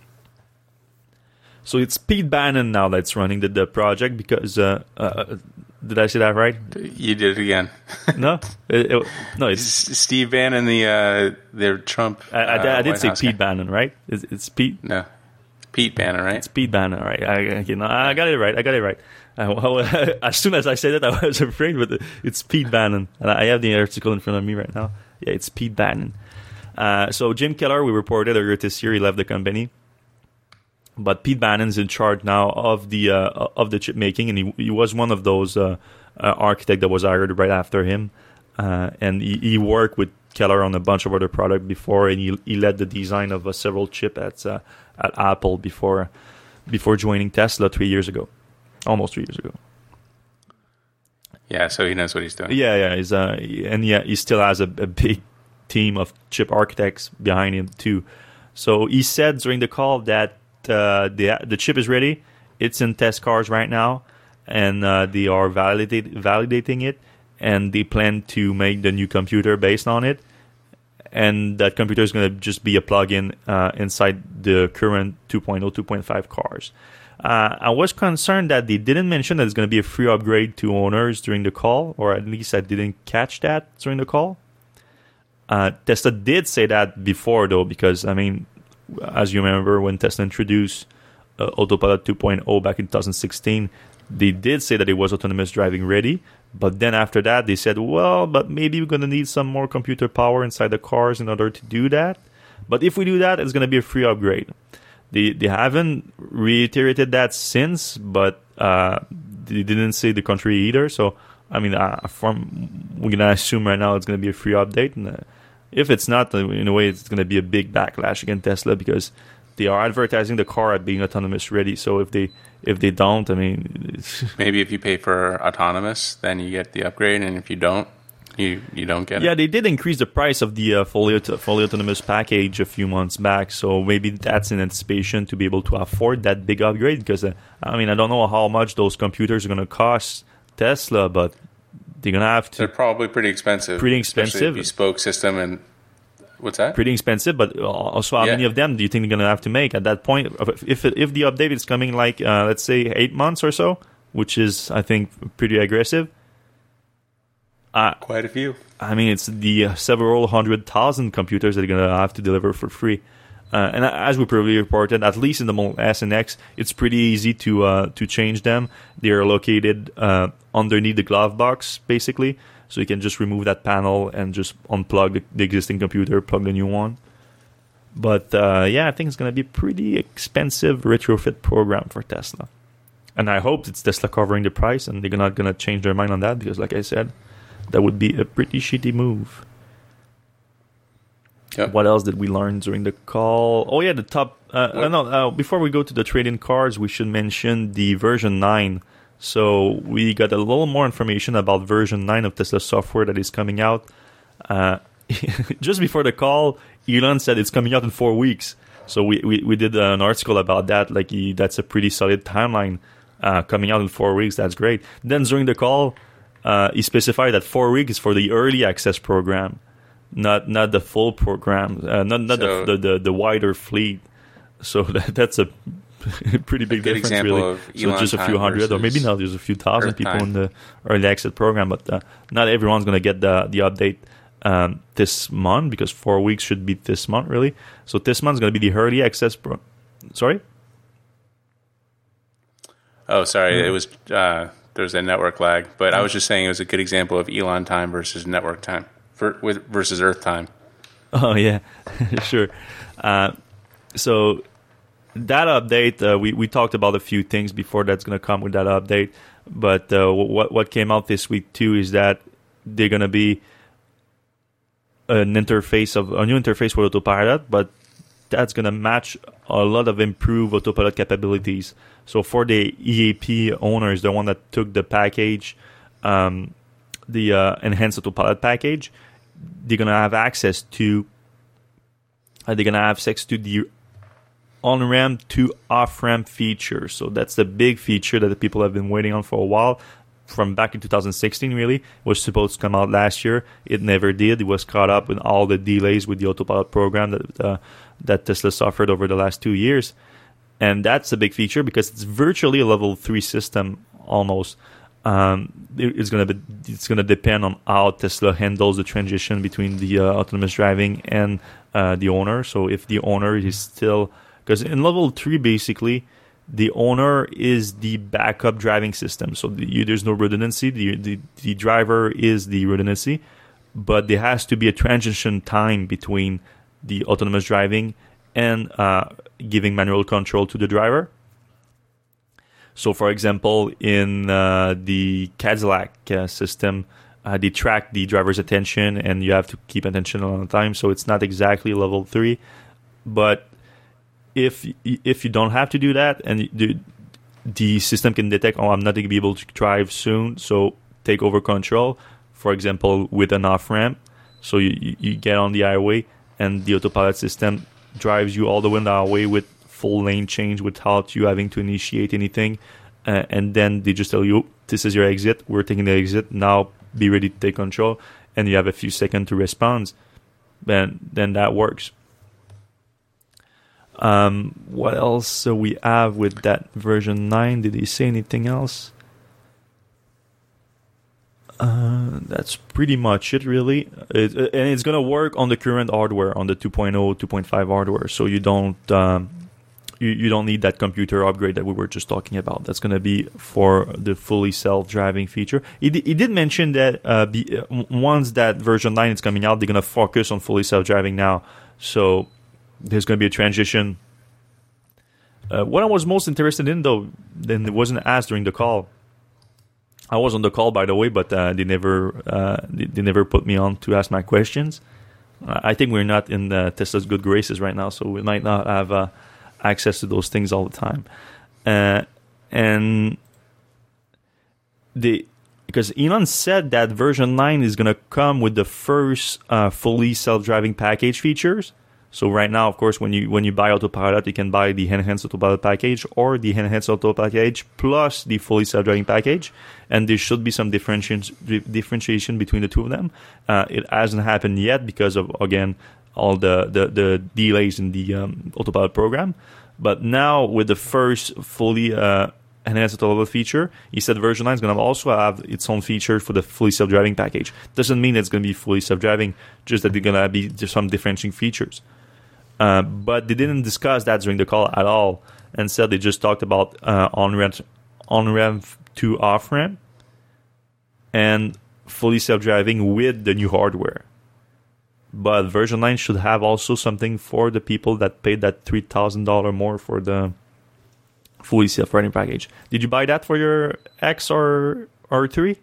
So it's Pete Bannon now that's running the project, because did I say that right? You did it again. No, no, it's Steve Bannon, their Trump. I did say House Pete guy. Bannon, right? It's Pete. No, Pete Bannon, right? It's Pete Bannon, right? I got it right. As soon as I said it, I was afraid, but it's Pete Bannon, and I have the article in front of me right now. Yeah, it's Pete Bannon. So Jim Keller, we reported earlier this year, he left the company. But Pete Bannon's in charge now of the chip making, and he was one of those architects that was hired right after him. And he worked with Keller on a bunch of other products before, and he led the design of several chips at Apple before joining Tesla 3 years ago, almost 3 years ago. Yeah, so he knows what he's doing. Yeah, he still has a big team of chip architects behind him too. So he said during the call that the chip is ready. It's in test cars right now, and they are validating it, and they plan to make the new computer based on it. And that computer is going to just be a plug-in inside the current 2.0, 2.5 cars. I was concerned that they didn't mention that it's going to be a free upgrade to owners during the call, or at least I didn't catch that during the call. Tesla did say that before, though, because, I mean, as you remember, when Tesla introduced Autopilot 2.0 back in 2016, they did say that it was autonomous driving ready. But then after that, they said, well, but maybe we're going to need some more computer power inside the cars in order to do that. But if we do that, it's going to be a free upgrade. They haven't reiterated that since, but they didn't say the contrary either. So, I mean, we're going to assume right now it's going to be a free update. And if it's not, in a way, it's going to be a big backlash against Tesla, because they are advertising the car as being autonomous ready. So if they don't, I mean, maybe if you pay for autonomous, then you get the upgrade, and if you don't, you don't get it. Yeah, they did increase the price of the fully autonomous package a few months back. So maybe that's in anticipation to be able to afford that big upgrade. Because I mean, I don't know how much those computers are going to cost Tesla, but they're going to have to. They're probably pretty expensive. Pretty expensive. Especially a bespoke system, and What's that? Pretty expensive, but also how many of them do you think they're going to have to make at that point? If the update is coming like, let's say, 8 months or so, which is, I think, pretty aggressive. Quite a few. I mean, it's the several 100,000 computers that are going to have to deliver for free. And as we previously reported, at least in the Model S and X, it's pretty easy to change them. They are located underneath the glove box, basically. So you can just remove that panel and just unplug the existing computer, plug the new one. But I think it's going to be a pretty expensive retrofit program for Tesla. And I hope it's Tesla covering the price and they're not going to change their mind on that because, like I said, that would be a pretty shitty move. Yep. What else did we learn during the call? Oh, yeah, the top... before we go to the trade-in cars, we should mention the version 9. So we got a little more information about version 9 of Tesla software that is coming out. Just before the call, Elon said it's coming out in 4 weeks. So we did an article about that. Like that's a pretty solid timeline. Coming out in 4 weeks, that's great. Then during the call, he specified that 4 weeks is for the early access program, not the full program, not the wider fleet. So that's a pretty big difference, really. So just a few hundred, or maybe now there's a few thousand people in the early access program, but not everyone's going to get the update this month because 4 weeks should be this month, really. So this month's going to be the early access. Sorry. Oh, sorry. It was there's a network lag, but I was just saying it was a good example of Elon time versus network time versus Earth time. Oh yeah, sure. So that update, we talked about a few things before that's going to come with that update, but what came out this week too is that they're going to be a new interface for Autopilot, but that's going to match a lot of improved Autopilot capabilities. So for the EAP owners, the one that took the package, the enhanced Autopilot package, they're going to have access to the on-ramp to off-ramp feature. So that's the big feature that the people have been waiting on for a while. From back in 2016, really. It was supposed to come out last year. It never did. It was caught up in all the delays with the Autopilot program that Tesla suffered over the last 2 years. And that's a big feature because it's virtually a level 3 system almost. It's gonna depend on how Tesla handles the transition between the autonomous driving and the owner. So if the owner is still... Because in level 3, basically, the owner is the backup driving system. So there's no redundancy. The driver is the redundancy. But there has to be a transition time between the autonomous driving and giving manual control to the driver. So, for example, in the Cadillac system, they track the driver's attention and you have to keep attention all the time. So it's not exactly level 3. But if you don't have to do that and the system can detect, I'm not going to be able to drive soon, so take over control, for example, with an off-ramp. So you get on the highway and the Autopilot system drives you all the way on the highway with full lane change without you having to initiate anything. And then they just tell you, this is your exit, we're taking the exit, now be ready to take control. And you have a few seconds to respond. Then that works. What else we have with that version 9? Did he say anything else? That's pretty much it, really. And it's going to work on the current hardware, on the 2.0, 2.5 hardware. So you don't you don't need that computer upgrade that we were just talking about. That's going to be for the fully self-driving feature. He did mention that once that version 9 is coming out, they're going to focus on fully self-driving now. So there's going to be a transition. What I was most interested in, though, then it wasn't asked during the call. I was on the call, by the way, but they never put me on to ask my questions. I think we're not in Tesla's good graces right now, so we might not have access to those things all the time. Because Elon said that version 9 is going to come with the first fully self-driving package features. So right now, of course, when you buy Autopilot, you can buy the enhanced Autopilot package or the enhanced Autopilot package plus the fully self-driving package, and there should be some differentiation between the two of them. It hasn't happened yet because of, again, all the delays in the autopilot program. But now with the first fully enhanced autopilot feature, he said version 9 is going to also have its own feature for the fully self-driving package. Doesn't mean it's going to be fully self-driving, just that they're going to be some differentiating features. But they didn't discuss that during the call at all. Instead, they just talked about on-ramp to off-ramp and fully self-driving with the new hardware. But version 9 should have also something for the people that paid that $3,000 more for the fully self-driving package. Did you buy that for your X or 3?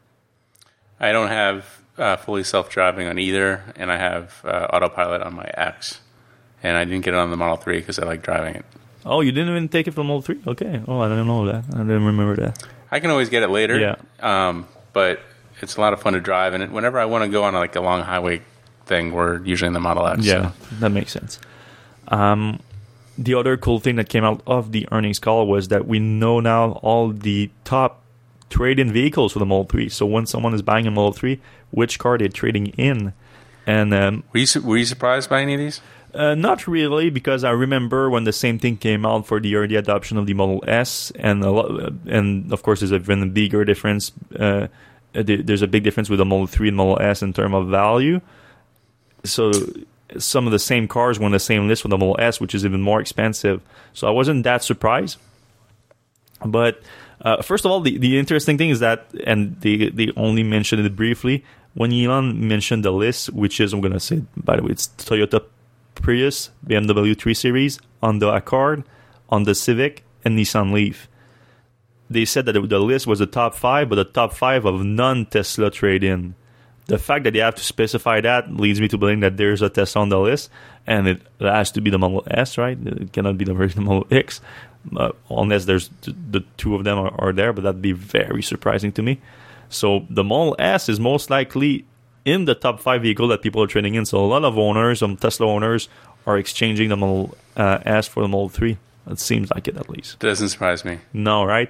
I don't have fully self-driving on either, and I have autopilot on my X. And I didn't get it on the Model 3 because I like driving it. Oh, you didn't even take it from Model 3? Okay. Oh, I didn't know that. I didn't remember that. I can always get it later. Yeah. But it's a lot of fun to drive. And whenever I want to go on like a long highway thing, we're usually in the Model X. Yeah, so. That makes sense. The other cool thing that came out of the earnings call was that we know now all the top trade-in vehicles for the Model 3. So when someone is buying a Model 3, which car they're trading in. And were you surprised by any of these? Not really, because I remember when the same thing came out for the early adoption of the Model S, and of course there's even a bigger difference. There's a big difference with the Model 3 and Model S in terms of value. So some of the same cars were on the same list with the Model S, which is even more expensive. So I wasn't that surprised. But first of all, the interesting thing is that, and they only mentioned it briefly, when Elon mentioned the list, which is, I'm going to say, by the way, it's Toyota Prius, BMW 3 Series, Honda Accord, Honda Civic, and Nissan Leaf. They said that the list was the top 5, but the top 5 of non-Tesla trade-in. The fact that they have to specify that leads me to believe that there's a Tesla on the list, and it has to be the Model S, right? It cannot be the version Model X, unless there's the two of them are there, but that'd be very surprising to me. So the Model S is most likely in the top 5 vehicle that people are trading in. So a lot of owners, some Tesla owners, are exchanging the Model S for the Model 3. It seems like it, at least. Doesn't surprise me. No, right?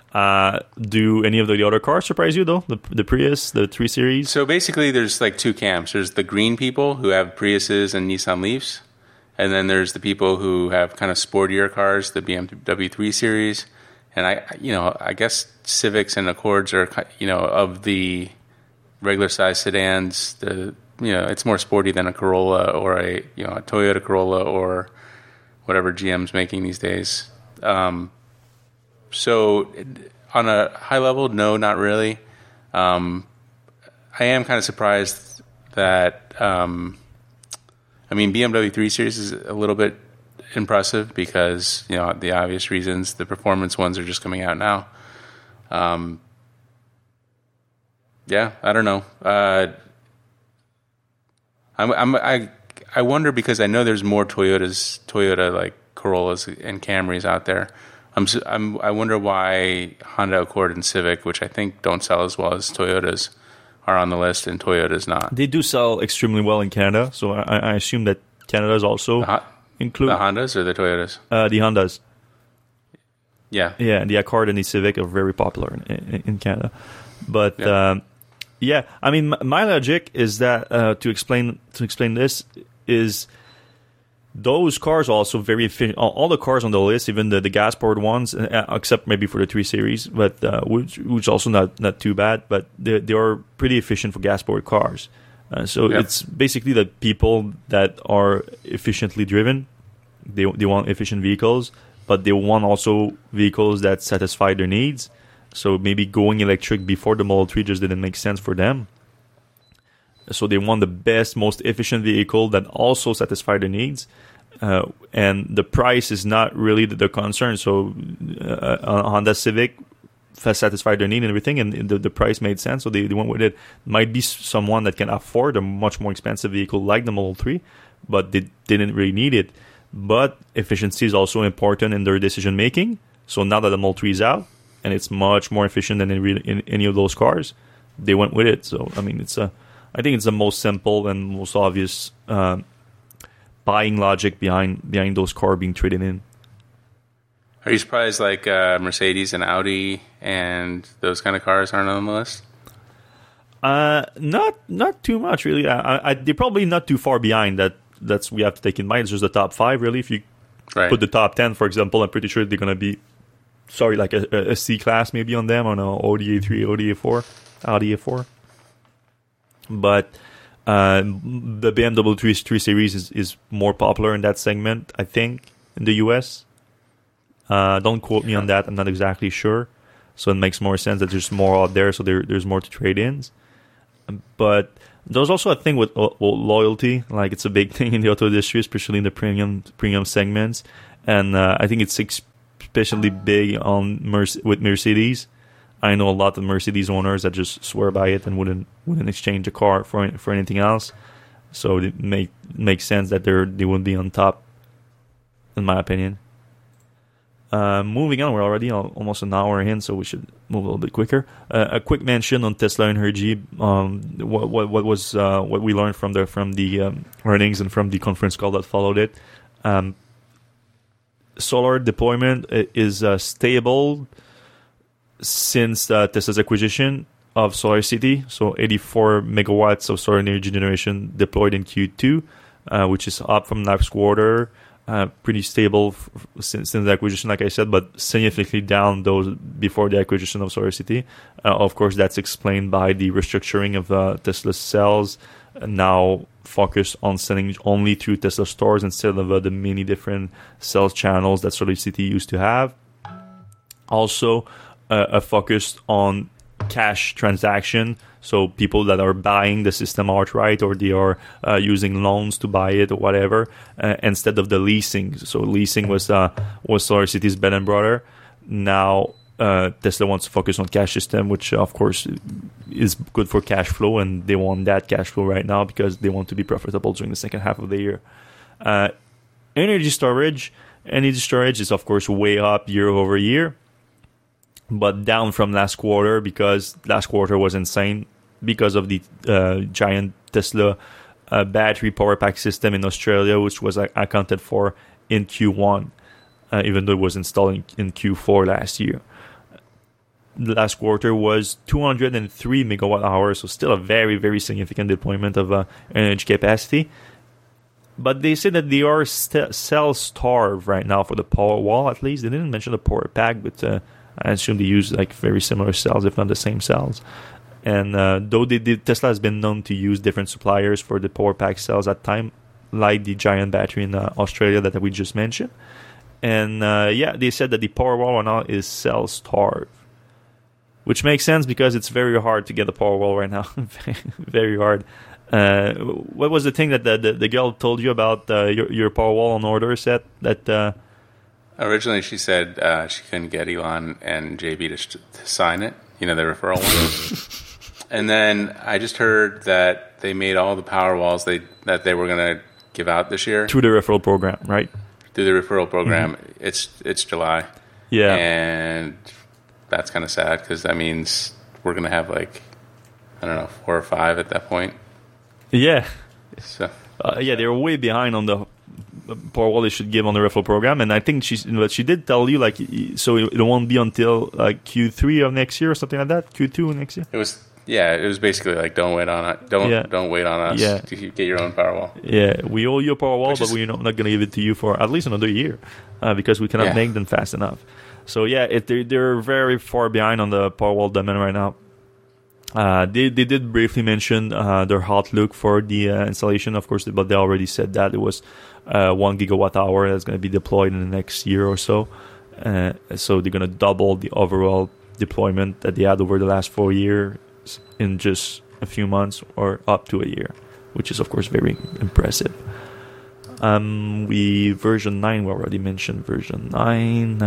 Do any of the other cars surprise you, though? The Prius, the 3 Series? So basically, there's like two camps. There's the green people who have Priuses and Nissan Leafs. And then there's the people who have kind of sportier cars, the BMW 3 Series. And I guess Civics and Accords are, of the regular size sedans, it's more sporty than a Corolla or a Toyota Corolla or whatever GM's making these days. So on a high level, no, not really. I am kind of surprised that BMW 3 Series is a little bit impressive because the obvious reasons. The performance ones are just coming out now. Yeah, I don't know. I wonder because I know there's more Toyota like Corollas and Camrys out there. I wonder why Honda Accord and Civic, which I think don't sell as well as Toyotas, are on the list and Toyota's not. They do sell extremely well in Canada, so I assume that Canada is also include the Hondas or the Toyotas. The Hondas. Yeah, the Accord and the Civic are very popular in Canada, but. Yeah. I mean, my logic is that to explain this is those cars are also very efficient. All the cars on the list, even the gas-powered ones, except maybe for the 3 Series, but which also not too bad, but they are pretty efficient for gas-powered cars. It's basically the people that are efficiently driven. They want efficient vehicles, but they want also vehicles that satisfy their needs. So maybe going electric before the Model 3 just didn't make sense for them. So they want the best, most efficient vehicle that also satisfies their needs. And the price is not really the concern. So Honda Civic satisfied their need and everything, and the price made sense, so they went with it. Might be someone that can afford a much more expensive vehicle like the Model 3, but they didn't really need it. But efficiency is also important in their decision making. So now that the Model 3 is out, and it's much more efficient than in any of those cars, they went with it. So I mean, I think it's the most simple and most obvious buying logic behind those cars being traded in. Are you surprised like Mercedes and Audi and those kind of cars aren't on the list? Not too much really. They're probably not too far behind. That that's we have to take in mind. It's just the top 5 really. If you put the top 10, for example, I'm pretty sure they're gonna be like a C class maybe on them on a Audi A3, Audi A4. But the BMW 3 Series is more popular in that segment, I think, in the US. Don't quote me on that. I'm not exactly sure. So it makes more sense that there's more out there, so there's more to trade-ins. But there's also a thing with loyalty. Like, it's a big thing in the auto industry, especially in the premium segments. And I think it's especially big with Mercedes. I know a lot of Mercedes owners that just swear by it and wouldn't exchange a car for anything else. So it makes sense that they would be on top, in my opinion. Moving on, we're already almost an hour in, so we should move a little bit quicker. A quick mention on Tesla Energy. What we learned from the earnings and from the conference call that followed it. Solar deployment is stable since Tesla's acquisition of SolarCity. So 84 megawatts of solar energy generation deployed in Q2, which is up from last quarter. Pretty stable since the acquisition, like I said, but significantly down those before the acquisition of SolarCity. Of course, that's explained by the restructuring of Tesla cells, now focused on selling only through Tesla stores instead of the many different sales channels that SolarCity used to have. Also, a focus on cash transaction, so people that are buying the system outright or they are using loans to buy it or whatever, instead of the leasing. So leasing was SolarCity's bread and butter. Now Tesla wants to focus on cash system, which of course is good for cash flow, and they want that cash flow right now because they want to be profitable during the second half of the year. Energy storage is of course way up year over year, but down from last quarter because last quarter was insane because of the giant Tesla battery power pack system in Australia, which was accounted for in Q1, even though it was installed in Q4 last year. The last quarter was 203 megawatt hours, so still a very, very significant deployment of energy capacity. But they say that they are cell starved right now for the Powerwall, at least. They didn't mention the power pack, but I assume they use like very similar cells, if not the same cells. And though Tesla has been known to use different suppliers for the power pack cells at time, like the giant battery in Australia that we just mentioned. And they said that the Powerwall now is cell starved, which makes sense because it's very hard to get a Powerwall right now. Very hard. What was the thing that the girl told you about your Powerwall on order set? That originally she said she couldn't get Elon and JB to sign it, the referral one. And then I just heard that they made all the Powerwalls that they were going to give out this year through the referral program, right? Through the referral program. Mm-hmm. It's July. Yeah. And that's kind of sad because that means we're going to have 4 or 5 at that point. Yeah. So they're way behind on the Powerwall they should give on the referral program, and I think she did tell you so it won't be until Q3 of next year or something like that. Q2 next year. It was basically don't wait on it. Don't wait on us to get your own Powerwall. Yeah, we owe you a Powerwall, but we're not going to give it to you for at least another year because we cannot make them fast enough. So they're very far behind on the Powerwall demand right now. They did briefly mention their outlook for the installation, of course, but they already said that it was 1 gigawatt hour that's going to be deployed in the next year or so. So they're going to double the overall deployment that they had over the last 4 years in just a few months or up to a year, which is, of course, very impressive. Version 9, we already mentioned version 9.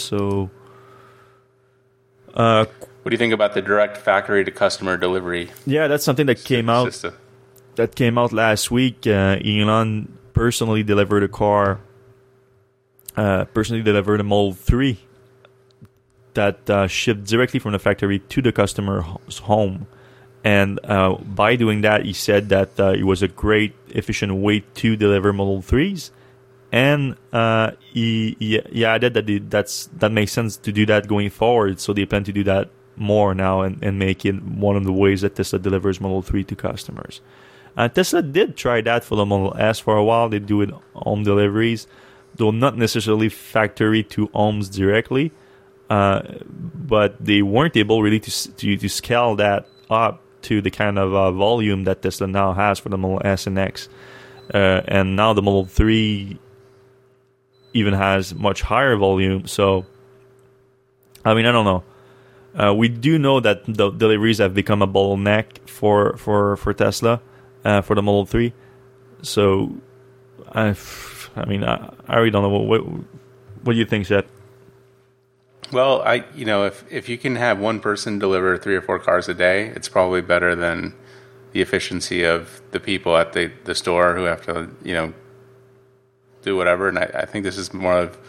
What do you think about the direct factory to customer delivery? Yeah, that's something that came out. System. That came out last week. Elon personally delivered a car. Personally delivered a Model 3 that shipped directly from the factory to the customer's home. And by doing that, he said that it was a great, efficient way to deliver Model 3s. And he added that makes sense to do that going forward. So they plan to do that more now and make it one of the ways that Tesla delivers Model 3 to customers. Tesla did try that for the Model S for a while. They do it home deliveries, though not necessarily factory to homes directly. But they weren't able really to scale that up to the kind of volume that Tesla now has for the Model S and X. And now the Model 3 even has much higher volume. So, I mean, I don't know. We do know that the deliveries have become a bottleneck for Tesla, for the Model 3. So, I really don't know. What do you think, Chet? Well, if you can have one person deliver 3 or 4 cars a day, it's probably better than the efficiency of the people at the store who have to, do whatever. And I think this is more of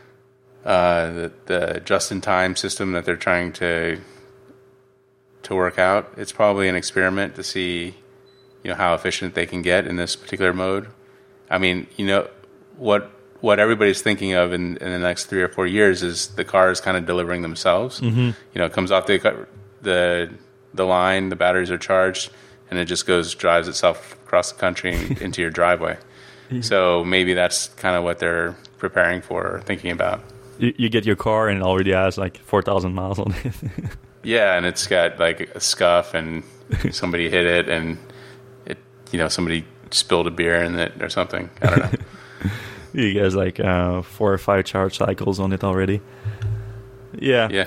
the just-in-time system that they're trying to work out. It's probably an experiment to see, how efficient they can get in this particular mode. I mean, what everybody's thinking of in the next 3 or 4 years is the cars kind of delivering themselves. Mm-hmm. It comes off the line, the batteries are charged, and it just drives itself across the country into your driveway. So maybe that's kind of what they're preparing for or thinking about. You get your car and it already has like 4,000 miles on it. Yeah, and it's got like a scuff and somebody hit it and somebody spilled a beer in it or something. I don't know. You guys like 4 or 5 charge cycles on it already. Yeah. Yeah.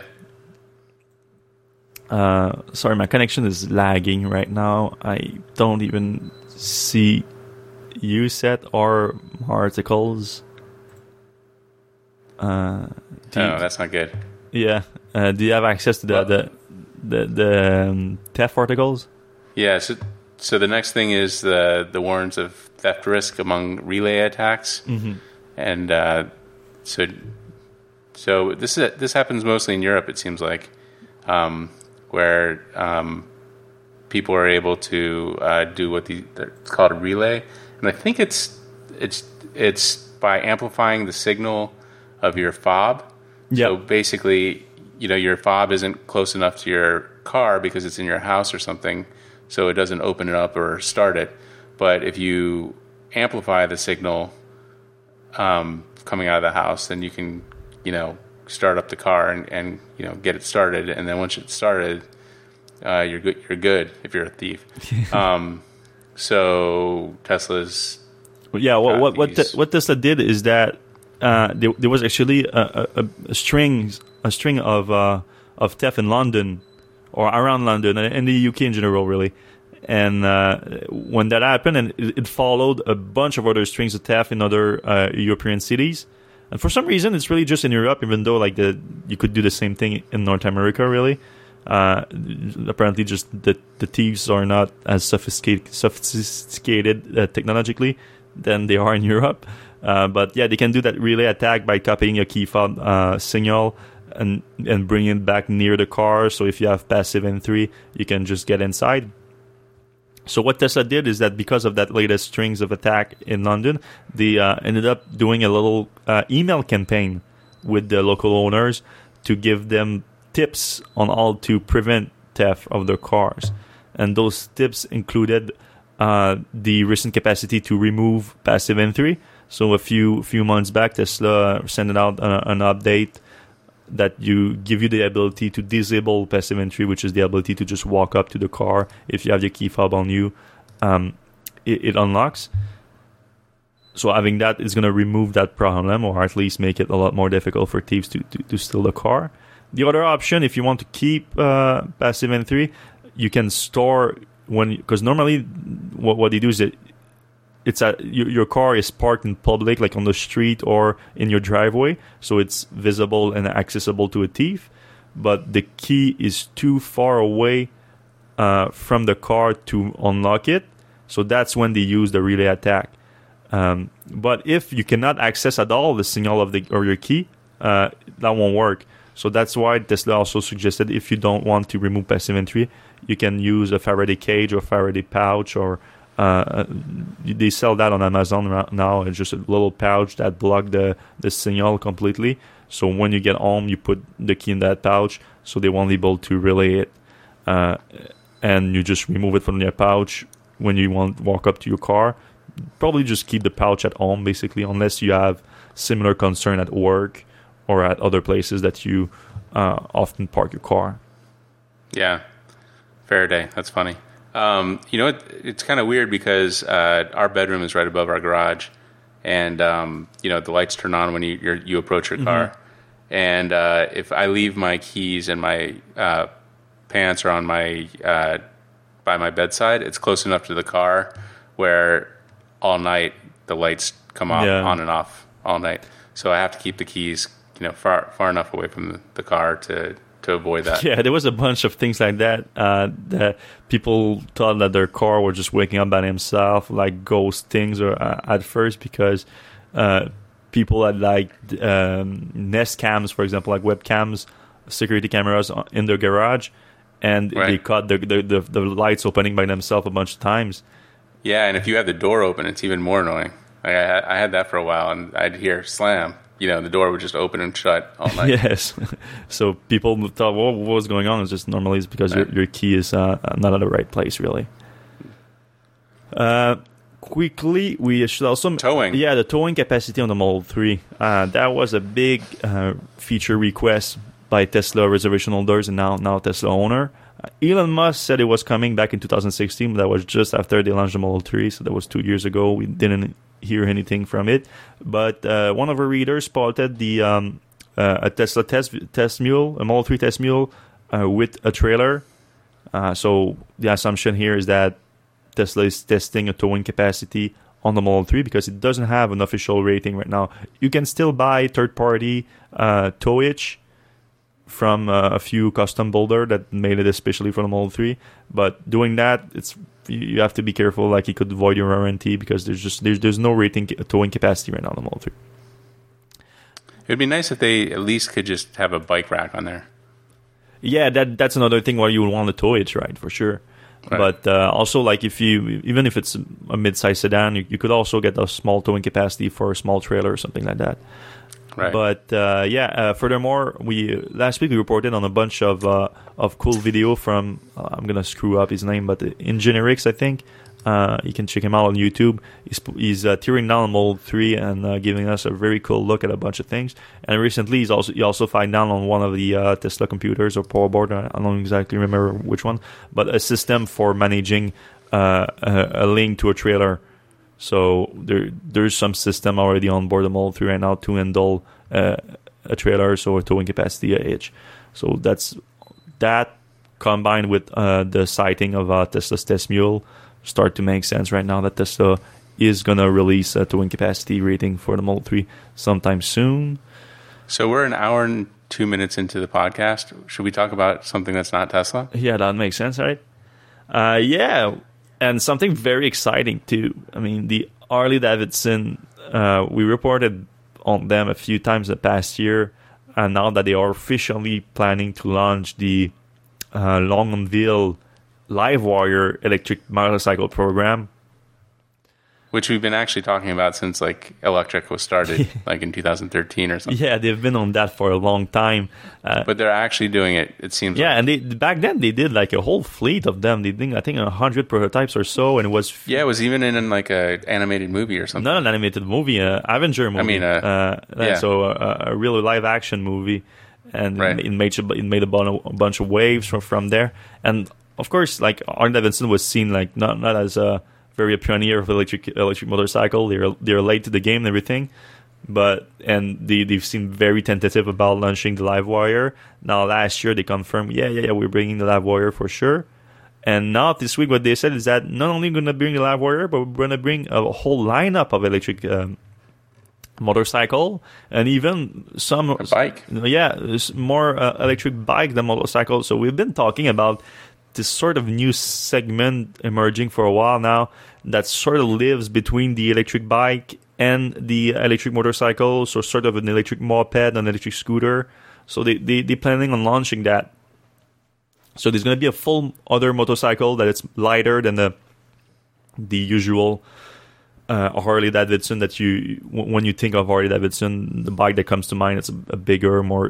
Sorry, my connection is lagging right now. I don't even see you set or articles. That's not good. Yeah. Do you have access to the theft articles? Yeah. So the next thing is the warrants of theft risk among relay attacks, mm-hmm. and so this happens mostly in Europe. It seems like, where people are able to do what it's called a relay, and I think it's by amplifying the signal of your fob. Yep. So basically, your fob isn't close enough to your car because it's in your house or something, so it doesn't open it up or start it. But if you amplify the signal coming out of the house, then you can, start up the car and get it started. And then once it's started, you're good if you're a thief. So Tesla's. Yeah, what Tesla did is that there was actually a string of theft in London or around London and in the UK in general, really. And when that happened, and it followed a bunch of other strings of theft in other European cities. And for some reason, it's really just in Europe, even though you could do the same thing in North America, really. Apparently, just the thieves are not as sophisticated technologically than they are in Europe. But yeah, they can do that relay attack by copying a key fob signal and bringing it back near the car. So if you have passive N3, you can just get inside. So what Tesla did is that because of that latest strings of attack in London, they ended up doing a little email campaign with the local owners to give them tips on how to prevent theft of their cars. And those tips included the recent capacity to remove passive N3. So a few months back, Tesla sent out an update that give you the ability to disable passive entry, which is the ability to just walk up to the car. If you have your key fob on you, it unlocks. So having that is going to remove that problem, or at least make it a lot more difficult for thieves to steal the car. The other option, if you want to keep passive N3, you can store because normally what they do is your car is parked in public, like on the street or in your driveway, so it's visible and accessible to a thief. But the key is too far away from the car to unlock it, so that's when they use the relay attack. But if you cannot access at all the signal of your key, that won't work. So that's why Tesla also suggested if you don't want to remove passive entry, you can use a Faraday cage or Faraday pouch or they sell that on Amazon now. It's just a little pouch that blocks the signal completely. So when you get home, you put the key in that pouch, so they won't be able to relay it. And you just remove it from your pouch, when you want to walk up to your car. Probably just keep the pouch at home, basically, unless you have similar concern at work or at other places that you often park your car. Yeah, Faraday. That's funny. It's kind of weird because our bedroom is right above our garage, and the lights turn on when you approach your car. Mm-hmm. And if I leave my keys and my pants are on my by my bedside, it's close enough to the car where all night the lights come on and off all night. So I have to keep the keys, far enough away from the car to avoid that. Yeah, there was a bunch of things like that that people thought that their car was just waking up by themselves, like ghost things, or at first because people had like Nest cams, for example, like webcams, security cameras in their garage, and they caught the lights opening by themselves a bunch of times. Yeah, and if you have the door open, it's even more annoying. Like I had that for a while, and I'd hear slam. The door would just open and shut all night. Yes. So people thought, well, what was going on? It's just normally it's because your key is not at the right place, really. Quickly, we should also... Towing. Yeah, the towing capacity on the Model 3. That was a big feature request by Tesla reservation holders and now Tesla owner. Elon Musk said it was coming back in 2016, but that was just after they launched the Model 3, so that was 2 years ago. We didn't hear anything from it. But one of our readers spotted a Tesla test mule, a Model 3 test mule with a trailer. So the assumption here is that Tesla is testing a towing capacity on the Model 3 because it doesn't have an official rating right now. You can still buy third-party towage from a few custom builder that made it especially for the Model 3, but doing that, you have to be careful. Like, it could void your warranty because there's no rating towing capacity right now on the Model 3. It would be nice if they at least could just have a bike rack on there. Yeah, that's another thing why you would want the towage, right? For sure. Right. But also, like, even if it's a mid-size sedan, you could also get a small towing capacity for a small trailer or something like that. Right. But furthermore, last week we reported on a bunch of cool video from I'm gonna screw up his name, but Ingenieurix, I think. You can check him out on YouTube. He's tearing down Model 3 and giving us a very cool look at a bunch of things. And recently, he also found down on one of the Tesla computers or power board. I don't exactly remember which one, but a system for managing a link to a trailer. So there's some system already on board the Model 3 right now to handle a trailer, so a towing capacity, a hitch. So that combined with the sighting of Tesla's test mule start to make sense right now that Tesla is going to release a towing capacity rating for the Model 3 sometime soon. So we're an hour and 2 minutes into the podcast. Should we talk about something that's not Tesla? Yeah, that makes sense, right? Yeah. And something very exciting, too. I mean, the Harley-Davidson, we reported on them a few times the past year, and now that they are officially planning to launch the Longueville LiveWire electric motorcycle program. Which we've been actually talking about since, like, electric was started, like in 2013 or something. Yeah, they've been on that for a long time. But they're actually doing it seems yeah, like. And back then they did like a whole fleet of them. They did, I think, 100 prototypes or so, and it was... Yeah, it was even in like an animated movie or something. Not an animated movie, an Avenger movie. I mean, So a real live-action movie. And right. it made a bunch of waves from there. And, of course, like, Harley-Davidson was seen like not as a... very a pioneer of electric motorcycle. They're late to the game and everything, and they've seemed very tentative about launching the LiveWire. Now last year they confirmed, we're bringing the LiveWire for sure. And now this week what they said is that not only going to bring the LiveWire, but we're going to bring a whole lineup of electric motorcycle and even some a bike. Yeah, more electric bike than motorcycle. So we've been talking about this sort of new segment emerging for a while now that sort of lives between the electric bike and the electric motorcycle, so sort of an electric moped, an electric scooter. So they're planning on launching that. So there's going to be a full other motorcycle that it's lighter than the usual Harley-Davidson that when you think of Harley-Davidson, the bike that comes to mind, it's a bigger, more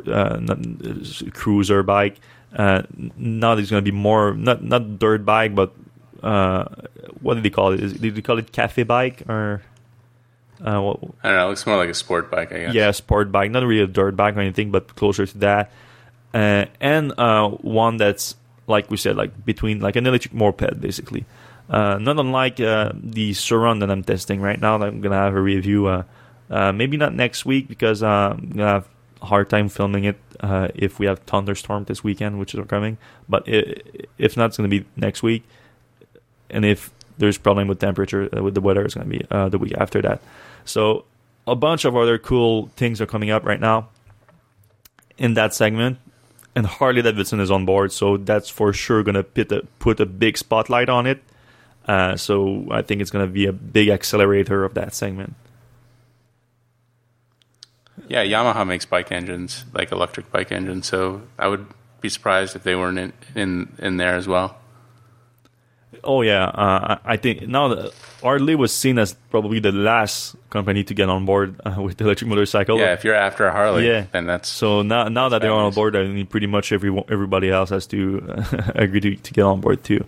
cruiser bike. Now there's going to be more, not dirt bike, but what did they call it? Did they call it cafe bike or? What, I don't know. It looks more like a sport bike, I guess. yeah, sport bike, not really a dirt bike or anything, but closer to that. And one that's, like we said, like between like an electric moped, basically. Not unlike the Surron that I'm testing right now. That I'm gonna have a review. Maybe not next week because I'm gonna have a hard time filming it if we have thunderstorm this weekend, which is coming. But if not, it's gonna be next week. And if there's problem with temperature, with the weather, it's gonna be the week after that. So a bunch of other cool things are coming up right now in that segment, and Harley Davidson is on board, so that's for sure going to put a big spotlight on it. So I think it's going to be a big accelerator of that segment. Yeah, Yamaha makes bike engines, like electric bike engines, so I would be surprised if they weren't in there as well. Oh yeah, I think now that Harley was seen as probably the last company to get on board with the electric motorcycle. Yeah, if you're after a Harley, then that's so now that they're on board. I mean, pretty much everybody else has to agree to get on board too.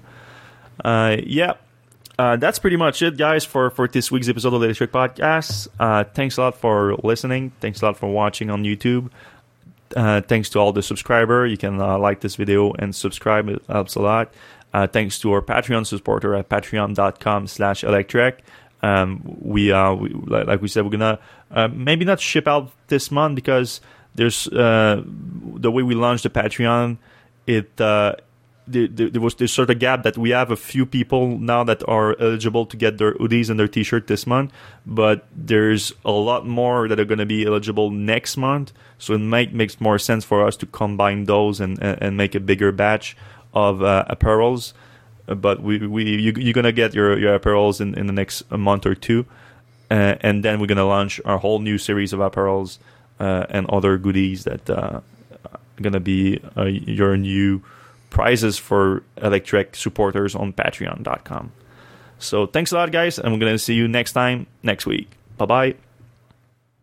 That's pretty much it, guys, for this week's episode of the Electric Podcast. Thanks a lot for listening. Thanks a lot for watching on YouTube. Thanks to all the subscribers. You can like this video and subscribe. It helps a lot. Thanks to our Patreon supporter at patreon.com/electrek. We like we said, we're gonna maybe not ship out this month because there's the way we launched the Patreon. There's sort of gap that we have a few people now that are eligible to get their hoodies and their t-shirt this month, but there's a lot more that are going to be eligible next month. So it makes more sense for us to combine those and make a bigger batch of apparels. But you're going to get your apparels in the next month or two, and then we're going to launch our whole new series of apparels and other goodies that are going to be your new prizes for Electrek supporters on patreon.com. So thanks a lot, guys, and we're going to see you next week. Bye-bye.